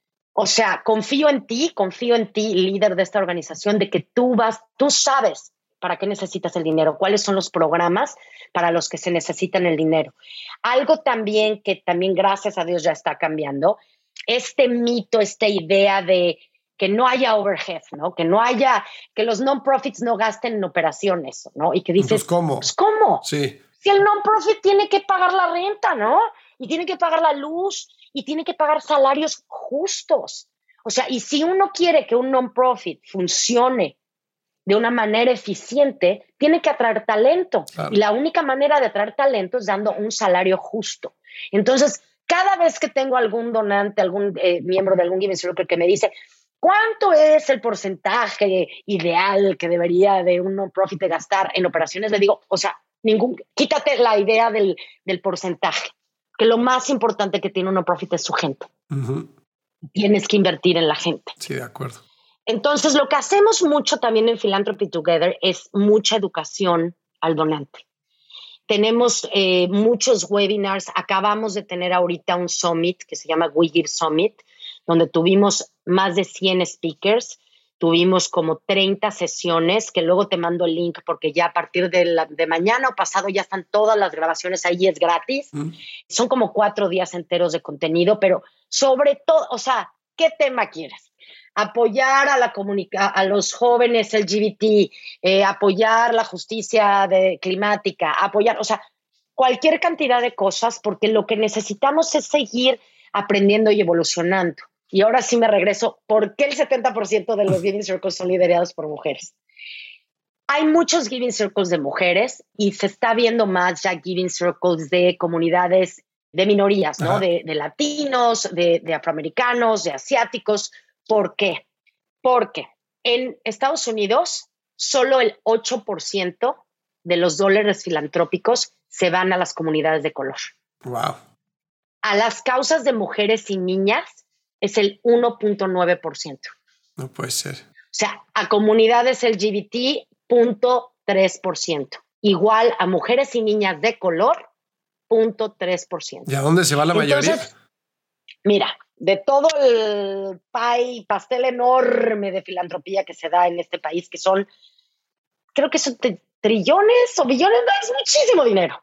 o sea, confío en ti, confío en ti, líder de esta organización, de que tú vas, tú sabes para qué necesitas el dinero, cuáles son los programas para los que se necesitan el dinero. Algo también que también, gracias a Dios, ya está cambiando, este mito, esta idea de que no haya overhead, ¿no? Que no haya, que los non-profits no gasten en operaciones, ¿no? Y que dices, pues, ¿cómo? Pues, ¿cómo? Sí. Si el non-profit tiene que pagar la renta, ¿no? Y tiene que pagar la luz y tiene que pagar salarios justos. O sea, y si uno quiere que un non-profit funcione de una manera eficiente, tiene que atraer talento. Claro. Y la única manera de atraer talento es dando un salario justo. Entonces, cada vez que tengo algún donante, algún eh, miembro de algún Giving Circle que me dice, ¿cuánto es el porcentaje ideal que debería de un non-profit de gastar en operaciones? Le digo, o sea, ningún, quítate la idea del, del porcentaje, que lo más importante que tiene un non-profit es su gente. Uh-huh. Tienes que invertir en la gente. Sí, de acuerdo. Entonces, lo que hacemos mucho también en Philanthropy Together es mucha educación al donante. Tenemos eh, muchos webinars. Acabamos de tener ahorita un summit que se llama We Give Summit, donde tuvimos más de cien speakers. Tuvimos como treinta sesiones, que luego te mando el link porque ya a partir de, la, de mañana o pasado ya están todas las grabaciones ahí, es gratis. Mm. Son como cuatro días enteros de contenido, pero sobre todo, o sea, ¿qué tema quieres? apoyar a, la comunica- a los jóvenes L G B T, eh, apoyar la justicia de, climática, apoyar, o sea, cualquier cantidad de cosas, porque lo que necesitamos es seguir aprendiendo y evolucionando. Y ahora sí me regreso, ¿por qué el setenta por ciento de los Giving Circles son liderados por mujeres? Hay muchos Giving Circles de mujeres y se está viendo más ya Giving Circles de comunidades de minorías, ¿no? De, de latinos, de, de afroamericanos, de asiáticos. ¿Por qué? Porque en Estados Unidos solo el ocho por ciento de los dólares filantrópicos se van a las comunidades de color. Wow. A las causas de mujeres y niñas es el uno punto nueve por ciento. No puede ser. O sea, a comunidades L G B T, cero punto tres por ciento. Igual a mujeres y niñas de color, cero punto tres por ciento. ¿Y a dónde se va la Entonces, mayoría? Mira, de todo el pay, pastel enorme de filantropía que se da en este país, que son, creo que son t- trillones o billones, es muchísimo dinero.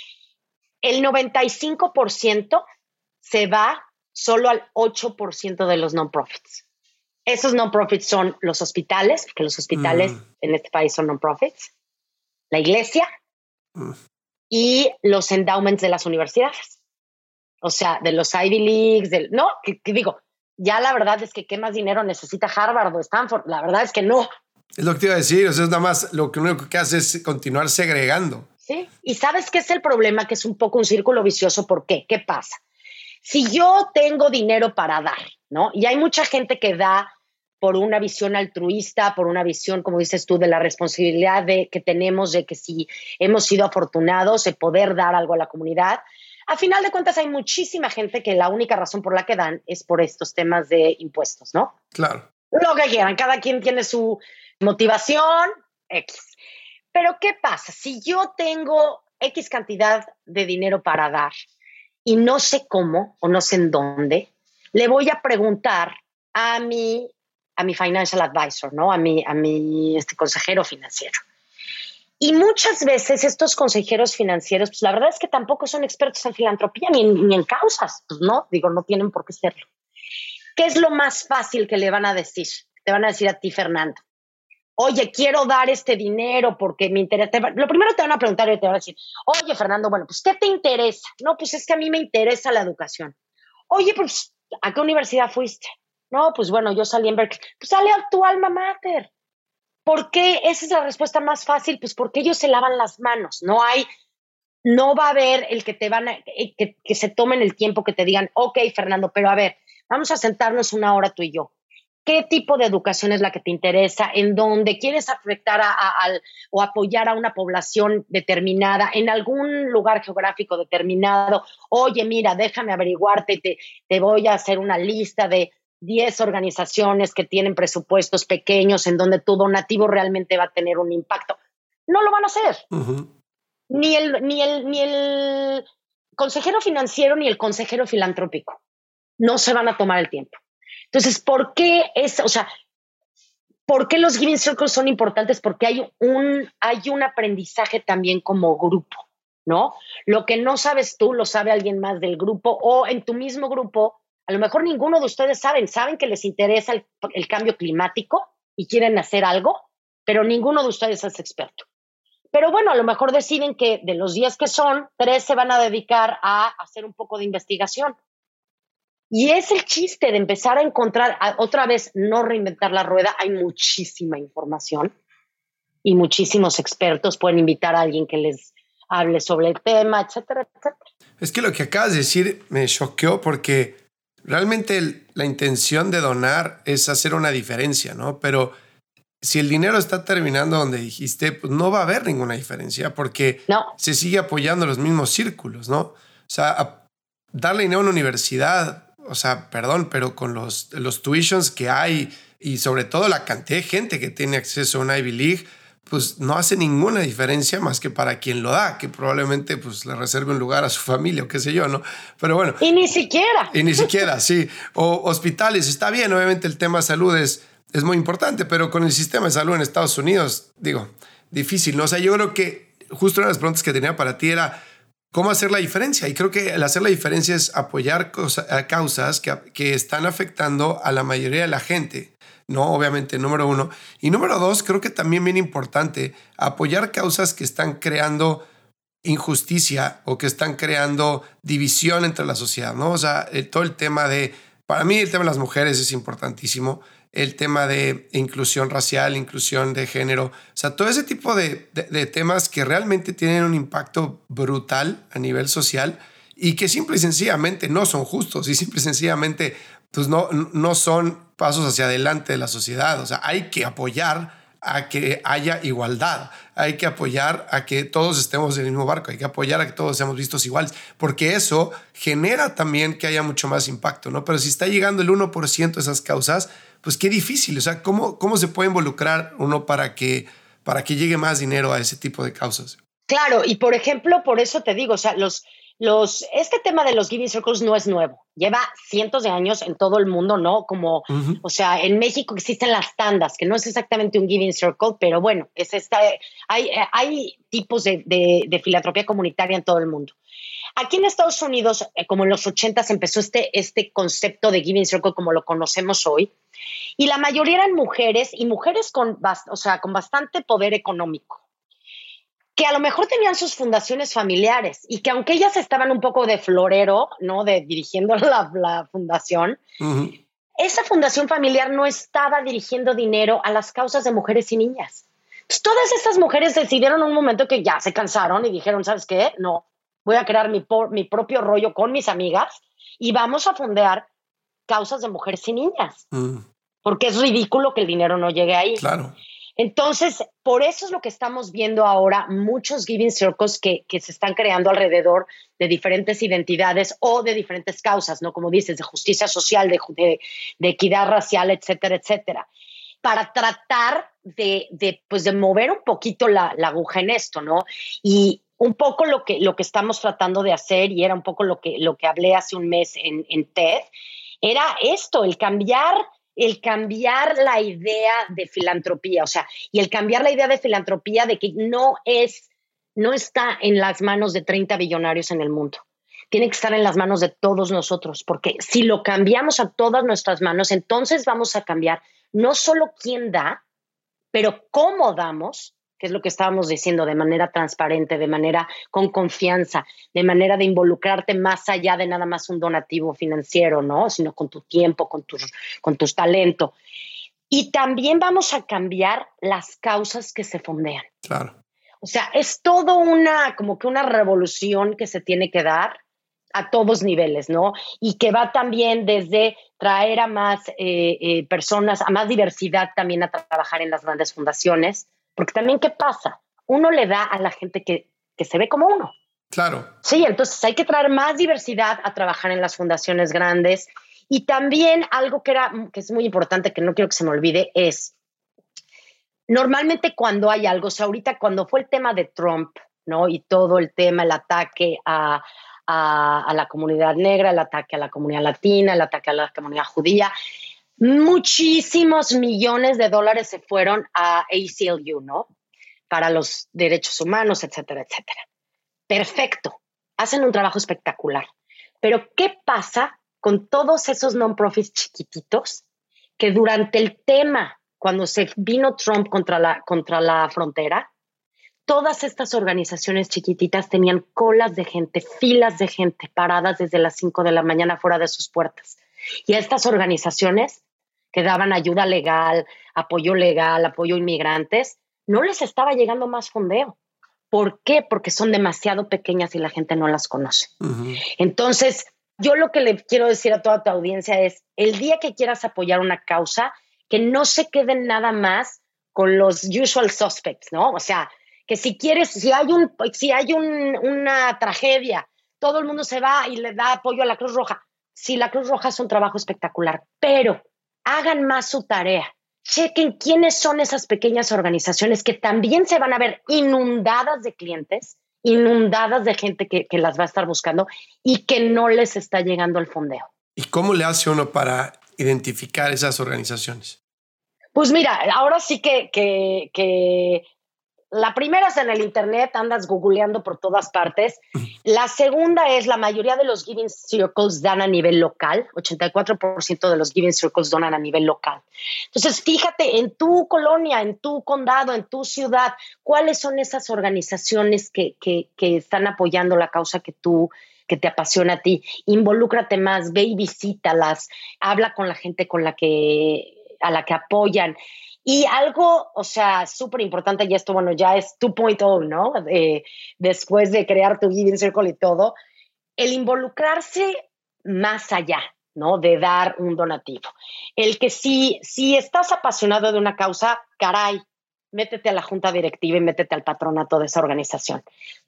El noventa y cinco por ciento se va solo al ocho por ciento de los non-profits. Esos non-profits son los hospitales, porque los hospitales mm. en este país son non-profits, la iglesia mm. y los endowments de las universidades. O sea, de los Ivy Leagues, del, no, que, que digo, ya la verdad es que ¿qué más dinero necesita Harvard o Stanford? La verdad es que no. Es lo que te iba a decir, o sea, es nada más lo que único que hace es continuar segregando. Sí, y ¿sabes qué es el problema? Que es un poco un círculo vicioso. ¿Por qué? ¿Qué pasa? Si yo tengo dinero para dar, ¿no? Y hay mucha gente que da por una visión altruista, por una visión, como dices tú, de la responsabilidad de, que tenemos de que si hemos sido afortunados de poder dar algo a la comunidad. A final de cuentas hay muchísima gente que la única razón por la que dan es por estos temas de impuestos, ¿no? Claro. Lo que quieran, cada quien tiene su motivación, X. Pero ¿qué pasa? Si yo tengo X cantidad de dinero para dar y no sé cómo o no sé en dónde, le voy a preguntar a mi, a mi financial advisor, ¿no? A mi, a mi este, consejero financiero. Y muchas veces estos consejeros financieros, pues la verdad es que tampoco son expertos en filantropía ni en, ni en causas. Pues no, digo, no tienen por qué serlo. ¿Qué es lo más fácil que le van a decir? Te van a decir a ti, Fernando. Oye, quiero dar este dinero porque me interesa. Lo primero te van a preguntar y te van a decir, oye, Fernando, bueno, pues ¿qué te interesa? No, pues es que a mí me interesa la educación. Oye, pues ¿a qué universidad fuiste? No, pues bueno, yo salí en Berkeley. Pues sale a tu alma mater. ¿Por qué? Esa es la respuesta más fácil. Pues porque ellos se lavan las manos. No hay, no va a haber el que te van a, que, que se tomen el tiempo que te digan, ok, Fernando, pero a ver, vamos a sentarnos una hora tú y yo. ¿Qué tipo de educación es la que te interesa? ¿En dónde quieres afectar a, a, a, o apoyar a una población determinada en algún lugar geográfico determinado? Oye, mira, déjame averiguarte, te, te voy a hacer una lista de diez organizaciones que tienen presupuestos pequeños en donde tu donativo realmente va a tener un impacto. No lo van a hacer. Uh-huh. Ni el, ni el, ni el consejero financiero ni el consejero filantrópico. No se van a tomar el tiempo. Entonces, ¿por qué es, o sea, por qué los Giving Circles son importantes? Porque hay un, hay un aprendizaje también como grupo, ¿no? Lo que no sabes tú, lo sabe alguien más del grupo, o en tu mismo grupo, a lo mejor ninguno de ustedes saben, saben que les interesa el, el cambio climático y quieren hacer algo, pero ninguno de ustedes es experto. Pero bueno, a lo mejor deciden que de los diez que son, tres se van a dedicar a hacer un poco de investigación. Y es el chiste de empezar a encontrar, a, otra vez, no reinventar la rueda. Hay muchísima información y muchísimos expertos. Pueden invitar a alguien que les hable sobre el tema, etcétera, etcétera. Es que lo que acabas de decir me choqueó porque realmente el, la intención de donar es hacer una diferencia, ¿no? Pero si el dinero está terminando donde dijiste, pues no va a haber ninguna diferencia porque no. se sigue apoyando los mismos círculos, ¿no? O sea, a, darle dinero a una universidad... O sea, perdón, pero con los, los tuitions que hay y sobre todo la cantidad de gente que tiene acceso a una Ivy League, pues no hace ninguna diferencia más que para quien lo da, que probablemente pues le reserve un lugar a su familia o qué sé yo, ¿no? Pero bueno. Y ni siquiera. Y ni siquiera, sí. O hospitales, está bien, obviamente el tema de salud es, es muy importante, pero con el sistema de salud en Estados Unidos, digo, difícil, ¿no? O sea, yo creo que justo una de las preguntas que tenía para ti era ¿cómo hacer la diferencia? Y creo que el hacer la diferencia es apoyar cosa, causas que, que están afectando a la mayoría de la gente. ¿no? Obviamente, número uno. Y número dos, creo que también bien importante, apoyar causas que están creando injusticia o que están creando división entre la sociedad, ¿no? O sea, el, todo el tema de, para mí el tema de las mujeres es importantísimo, el tema de inclusión racial, inclusión de género, o sea, todo ese tipo de, de, de temas que realmente tienen un impacto brutal a nivel social y que simple y sencillamente no son justos y simple y sencillamente pues no, no son pasos hacia adelante de la sociedad. O sea, hay que apoyar a que haya igualdad, hay que apoyar a que todos estemos en el mismo barco, hay que apoyar a que todos seamos vistos iguales, porque eso genera también que haya mucho más impacto, ¿no? Pero si está llegando el uno por ciento de esas causas, pues qué difícil, o sea, ¿cómo, cómo se puede involucrar uno para que, para que llegue más dinero a ese tipo de causas? Claro, y por ejemplo, por eso te digo, o sea, los... Los, este tema de los Giving Circles no es nuevo, lleva cientos de años en todo el mundo, ¿no? Como, uh-huh. O sea, en México existen las tandas, que no es exactamente un Giving Circle, pero bueno, es esta, hay, hay tipos de, de, de filantropía comunitaria en todo el mundo. Aquí en Estados Unidos, como en los ochentas, empezó este, este concepto de Giving Circle como lo conocemos hoy, y la mayoría eran mujeres, y mujeres con, o sea, con bastante poder económico, que a lo mejor tenían sus fundaciones familiares y que aunque ellas estaban un poco de florero, ¿no? De dirigiendo la, la fundación, uh-huh. Esa fundación familiar no estaba dirigiendo dinero a las causas de mujeres y niñas. Entonces, todas estas mujeres decidieron en un momento que ya se cansaron y dijeron, ¿sabes qué? No, voy a crear mi, por, mi propio rollo con mis amigas y vamos a fondear causas de mujeres y niñas. Uh-huh. Porque es ridículo que el dinero no llegue ahí. Claro. Entonces, por eso es lo que estamos viendo ahora, muchos Giving Circles que, que se están creando alrededor de diferentes identidades o de diferentes causas, ¿no? Como dices, de justicia social, de, de, de equidad racial, etcétera, etcétera, para tratar de, de, pues de mover un poquito la, la aguja en esto, ¿no? Y un poco lo que, lo que estamos tratando de hacer, y era un poco lo que, lo que hablé hace un mes en, en TED, era esto, el cambiar... el cambiar la idea de filantropía, o sea, y el cambiar la idea de filantropía de que no es, no está en las manos de treinta billonarios en el mundo. Tiene que estar en las manos de todos nosotros, porque si lo cambiamos a todas nuestras manos, entonces vamos a cambiar no solo quién da, pero cómo damos, que es lo que estábamos diciendo, de manera transparente, de manera con confianza, de manera de involucrarte más allá de nada más un donativo financiero, ¿no? Sino con tu tiempo, con tus, con tus talentos. Y también vamos a cambiar las causas que se fondean. Claro. O sea, es todo una, como que una revolución que se tiene que dar a todos niveles, ¿no? Y que va también desde traer a más eh, eh, personas, a más diversidad también a trabajar en las grandes fundaciones. Porque también, ¿qué pasa? Uno le da a la gente que, que se ve como uno. Claro. Sí, entonces hay que traer más diversidad a trabajar en las fundaciones grandes. Y también algo que, era, que es muy importante, que no quiero que se me olvide, es normalmente cuando hay algo, o sea, ahorita cuando fue el tema de Trump, ¿no? Y todo el tema, el ataque a, a, a la comunidad negra, el ataque a la comunidad latina, el ataque a la comunidad judía, muchísimos millones de dólares se fueron a A C L U, ¿no? Para los derechos humanos, etcétera, etcétera. Perfecto. Hacen un trabajo espectacular. Pero, ¿qué pasa con todos esos non-profits chiquititos que durante el tema, cuando se vino Trump contra la, contra la frontera, todas estas organizaciones chiquititas tenían colas de gente, filas de gente paradas desde las cinco de la mañana fuera de sus puertas? Y a estas organizaciones que daban ayuda legal, apoyo legal, apoyo a inmigrantes, no les estaba llegando más fondeo. ¿Por qué? Porque son demasiado pequeñas y la gente no las conoce. Uh-huh. Entonces, yo lo que le quiero decir a toda tu audiencia es, el día que quieras apoyar una causa, que no se queden nada más con los usual suspects, ¿no? O sea, que si quieres, si hay, un, si hay un, una tragedia, todo el mundo se va y le da apoyo a la Cruz Roja. Sí, la Cruz Roja es un trabajo espectacular, pero hagan más su tarea. Chequen quiénes son esas pequeñas organizaciones que también se van a ver inundadas de clientes, inundadas de gente que, que las va a estar buscando y que no les está llegando el fondeo. ¿Y cómo le hace uno para identificar esas organizaciones? Pues mira, ahora sí que, que, que La primera es en el internet, andas googleando por todas partes. La segunda es la mayoría de los Giving Circles dan a nivel local. ochenta y cuatro por ciento de los Giving Circles donan a nivel local. Entonces, fíjate en tu colonia, en tu condado, en tu ciudad, cuáles son esas organizaciones que, que, que están apoyando la causa que tú que te apasiona a ti. Involúcrate más, ve y visítalas, habla con la gente con la que, a la que apoyan. Y algo, o sea, súper importante, y esto, bueno, ya es dos punto cero, ¿no? Eh, después de crear tu Giving Circle y todo, el involucrarse más allá, ¿no? De dar un donativo. El que si, si estás apasionado de una causa, caray, métete a la junta directiva y métete al patronato de esa organización.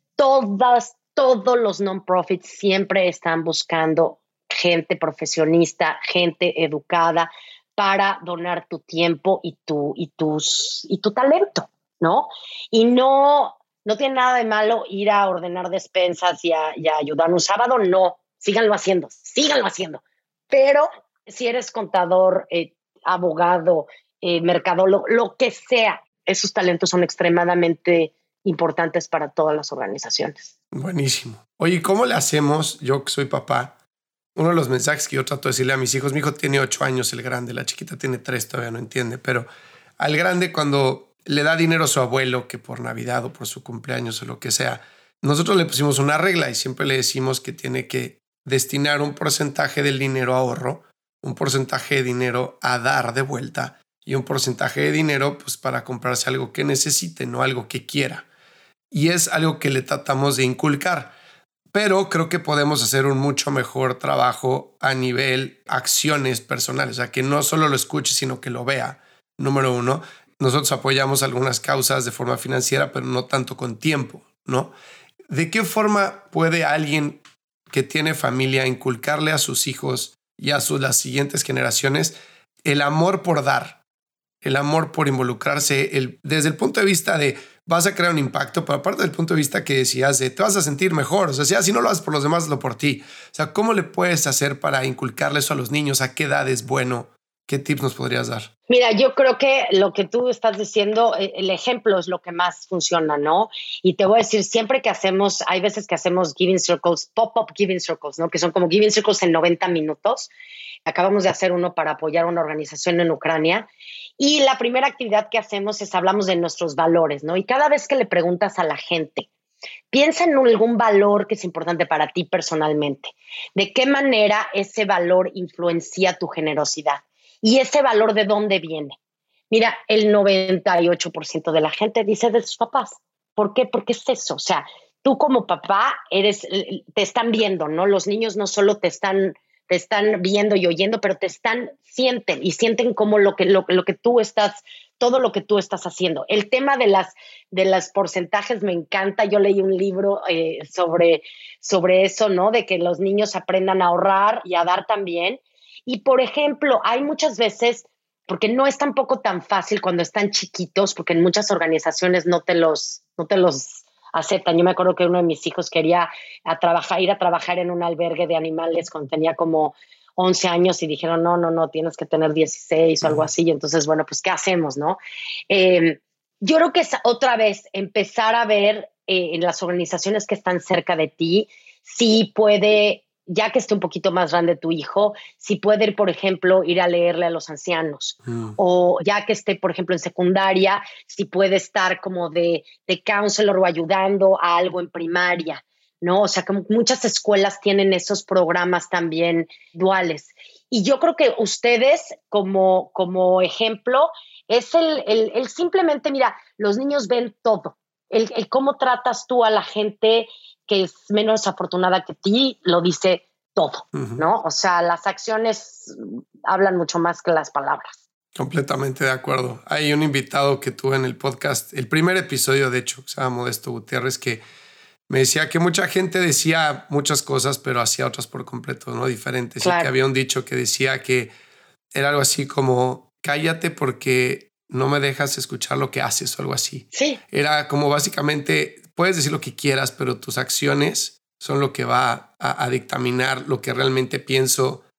Todas, todos los non-profits siempre están buscando gente profesionista, gente educada, para donar tu tiempo y tu, y tus, y tu talento, ¿no? Y no, no tiene nada de malo ir a ordenar despensas y a, y a ayudar un sábado, no, síganlo haciendo, síganlo haciendo. Pero si eres contador, eh, abogado, eh, mercadólogo, lo que sea, esos talentos son extremadamente importantes para todas las organizaciones. Buenísimo. Oye, ¿cómo le hacemos? Yo que soy papá, uno de los mensajes que yo trato de decirle a mis hijos, mi hijo tiene ocho años, el grande, la chiquita tiene tres, todavía no entiende, pero al grande cuando le da dinero a su abuelo, que por Navidad o por su cumpleaños o lo que sea, nosotros le pusimos una regla y siempre le decimos que tiene que destinar un porcentaje del dinero a ahorro, un porcentaje de dinero a dar de vuelta y un porcentaje de dinero pues, para comprarse algo que necesite, no algo que quiera. Y es algo que le tratamos de inculcar. Pero creo que podemos hacer un mucho mejor trabajo a nivel acciones personales. O sea, que no solo lo escuche, sino que lo vea. Número uno, nosotros apoyamos algunas causas de forma financiera, pero no tanto con tiempo, ¿no? ¿De qué forma puede alguien que tiene familia inculcarle a sus hijos y a sus, las siguientes generaciones el amor por dar, el amor por involucrarse, el, desde el punto de vista de vas a crear un impacto, pero aparte del punto de vista que decías de te vas a sentir mejor, o sea, si así no lo haces por los demás, lo por ti. O sea, ¿cómo le puedes hacer para inculcarle eso a los niños? ¿A qué edad es bueno? ¿Qué tips nos podrías dar? Mira, yo creo que lo que tú estás diciendo, el ejemplo es lo que más funciona, ¿no? Y te voy a decir, siempre que hacemos, hay veces que hacemos Giving Circles, pop-up Giving Circles, ¿no? Que son como Giving Circles en noventa minutos. Acabamos de hacer uno para apoyar a una organización en Ucrania. Y la primera actividad que hacemos es hablamos de nuestros valores, ¿no? Y cada vez que le preguntas a la gente, piensa en algún valor que es importante para ti personalmente. ¿De qué manera ese valor influencia tu generosidad? ¿Y ese valor de dónde viene? Mira, el noventa y ocho por ciento de la gente dice de sus papás. ¿Por qué? Porque es eso. O sea, tú como papá eres, te están viendo, ¿no? Los niños no solo te están... te están viendo y oyendo, pero te están, sienten y sienten como lo que, lo, lo que tú estás, todo lo que tú estás haciendo. El tema de las, de los porcentajes me encanta. Yo leí un libro eh, sobre, sobre eso, ¿no? De que los niños aprendan a ahorrar y a dar también. Y, por ejemplo, hay muchas veces, porque no es tampoco tan fácil cuando están chiquitos, porque en muchas organizaciones no te los, no te los aceptan. Yo me acuerdo que uno de mis hijos quería a trabajar, ir a trabajar en un albergue de animales cuando tenía como once años y dijeron, no, no, no, tienes que tener dieciséis o algo así. Y entonces, bueno, pues, ¿qué hacemos, no? Eh, yo creo que es otra vez empezar a ver eh, en las organizaciones que están cerca de ti, si puede, ya que esté un poquito más grande tu hijo, si puede ir, por ejemplo, ir a leerle a los ancianos. Mm. O ya que esté, por ejemplo, en secundaria, si puede estar como de, de counselor o ayudando a algo en primaria, ¿no? O sea, como muchas escuelas tienen esos programas también duales. Y yo creo que ustedes, como, como ejemplo, es el, el, el simplemente, mira, los niños ven todo. El, el cómo tratas tú a la gente que es menos afortunada que ti, lo dice todo, uh-huh. ¿no? O sea, las acciones hablan mucho más que las palabras. Completamente de acuerdo. Hay un invitado que tuve en el podcast, el primer episodio, de hecho, que se llama Modesto Gutiérrez, que me decía que mucha gente decía muchas cosas, pero hacía otras por completo, ¿no? Diferentes. Claro. Y que había un dicho que decía que era algo así como, cállate porque no me dejas escuchar lo que haces o algo así. Sí. Era como básicamente, puedes decir lo que quieras, pero tus acciones son lo que va a, a dictaminar lo que realmente pienso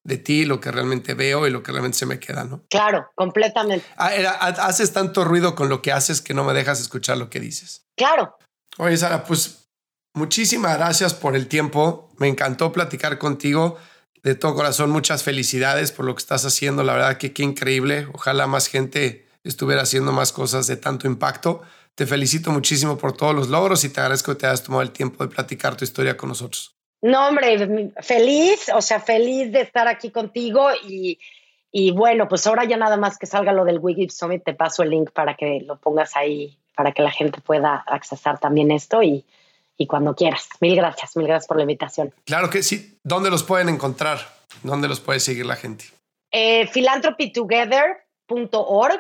de ti, lo que realmente veo y lo que realmente se me queda, ¿no? Claro, completamente. Ah, era, haces tanto ruido con lo que haces que no me dejas escuchar lo que dices. Claro. Oye, Sara, pues muchísimas gracias por el tiempo. Me encantó platicar contigo. De todo corazón, muchas felicidades por lo que estás haciendo. La verdad que qué increíble. Ojalá más gente estuviera haciendo más cosas de tanto impacto. Te felicito muchísimo por todos los logros y te agradezco que te hayas tomado el tiempo de platicar tu historia con nosotros. No, hombre, feliz, o sea, feliz de estar aquí contigo y, y bueno, pues ahora ya nada más que salga lo del WeGive Summit, te paso el link para que lo pongas ahí, para que la gente pueda accesar también esto y, y cuando quieras. Mil gracias, mil gracias por la invitación. Claro que sí. ¿Dónde los pueden encontrar? ¿Dónde los puede seguir la gente? Eh, philanthropy together punto org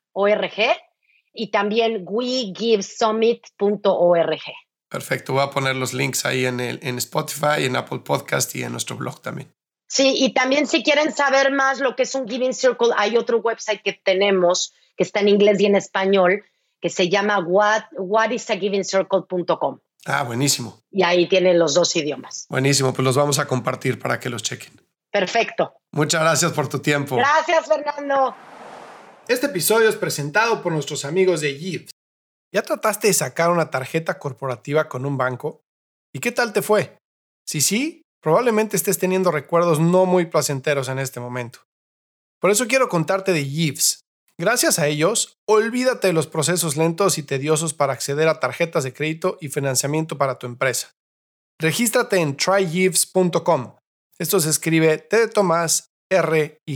y también we give summit punto org. Perfecto, voy a poner los links ahí en, el, en Spotify, en Apple Podcast y en nuestro blog también. Sí, y también si quieren saber más lo que es un Giving Circle, hay otro website que tenemos que está en inglés y en español que se llama what, what is a giving circle punto com. Ah, buenísimo. Y ahí tienen los dos idiomas. Buenísimo, pues los vamos a compartir para que los chequen. Perfecto. Muchas gracias por tu tiempo. Gracias, Fernando. Este episodio es presentado por nuestros amigos de Gives. ¿Ya trataste de sacar una tarjeta corporativa con un banco? ¿Y qué tal te fue? Si sí, probablemente estés teniendo recuerdos no muy placenteros en este momento. Por eso quiero contarte de Gives. Gracias a ellos, olvídate de los procesos lentos y tediosos para acceder a tarjetas de crédito y financiamiento para tu empresa. Regístrate en try gives punto com. Esto se escribe T de Tomás, R, Y,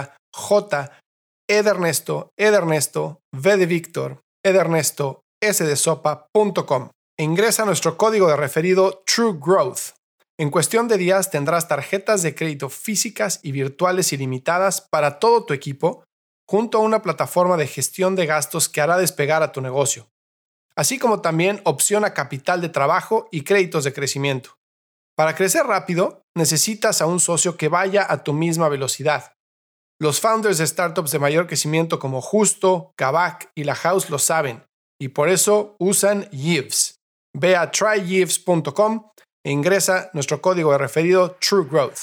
J, E de Ernesto, E de Ernesto, V de Víctor, E de Ernesto, S de sopa punto com. E ingresa nuestro código de referido True Growth. En cuestión de días tendrás tarjetas de crédito físicas y virtuales ilimitadas para todo tu equipo, junto a una plataforma de gestión de gastos que hará despegar a tu negocio, así como también opción a capital de trabajo y créditos de crecimiento. Para crecer rápido, necesitas a un socio que vaya a tu misma velocidad. Los founders de startups de mayor crecimiento como Justo, Kavak y La House lo saben, y por eso usan Gives. Ve a try gives punto com e ingresa nuestro código de referido True Growth.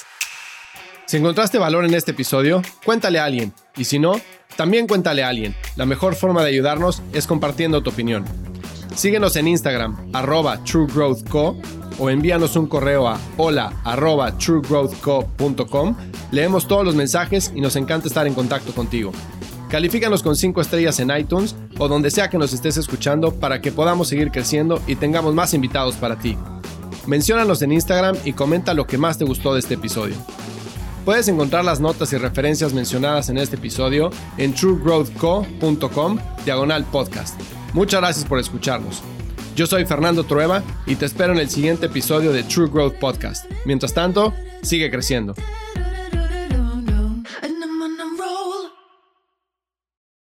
Si encontraste valor en este episodio, cuéntale a alguien. Y si no, también cuéntale a alguien. La mejor forma de ayudarnos es compartiendo tu opinión. Síguenos en Instagram, arroba truegrowthco, o envíanos un correo a hola arroba truegrowthco punto com. Leemos todos los mensajes y nos encanta estar en contacto contigo. Califícanos con cinco estrellas en iTunes o donde sea que nos estés escuchando para que podamos seguir creciendo y tengamos más invitados para ti. Menciónanos en Instagram y comenta lo que más te gustó de este episodio. Puedes encontrar las notas y referencias mencionadas en este episodio en truegrowthco punto com diagonal podcast. Muchas gracias por escucharnos. Yo soy Fernando Trueba y te espero en el siguiente episodio de True Growth Podcast. Mientras tanto, sigue creciendo.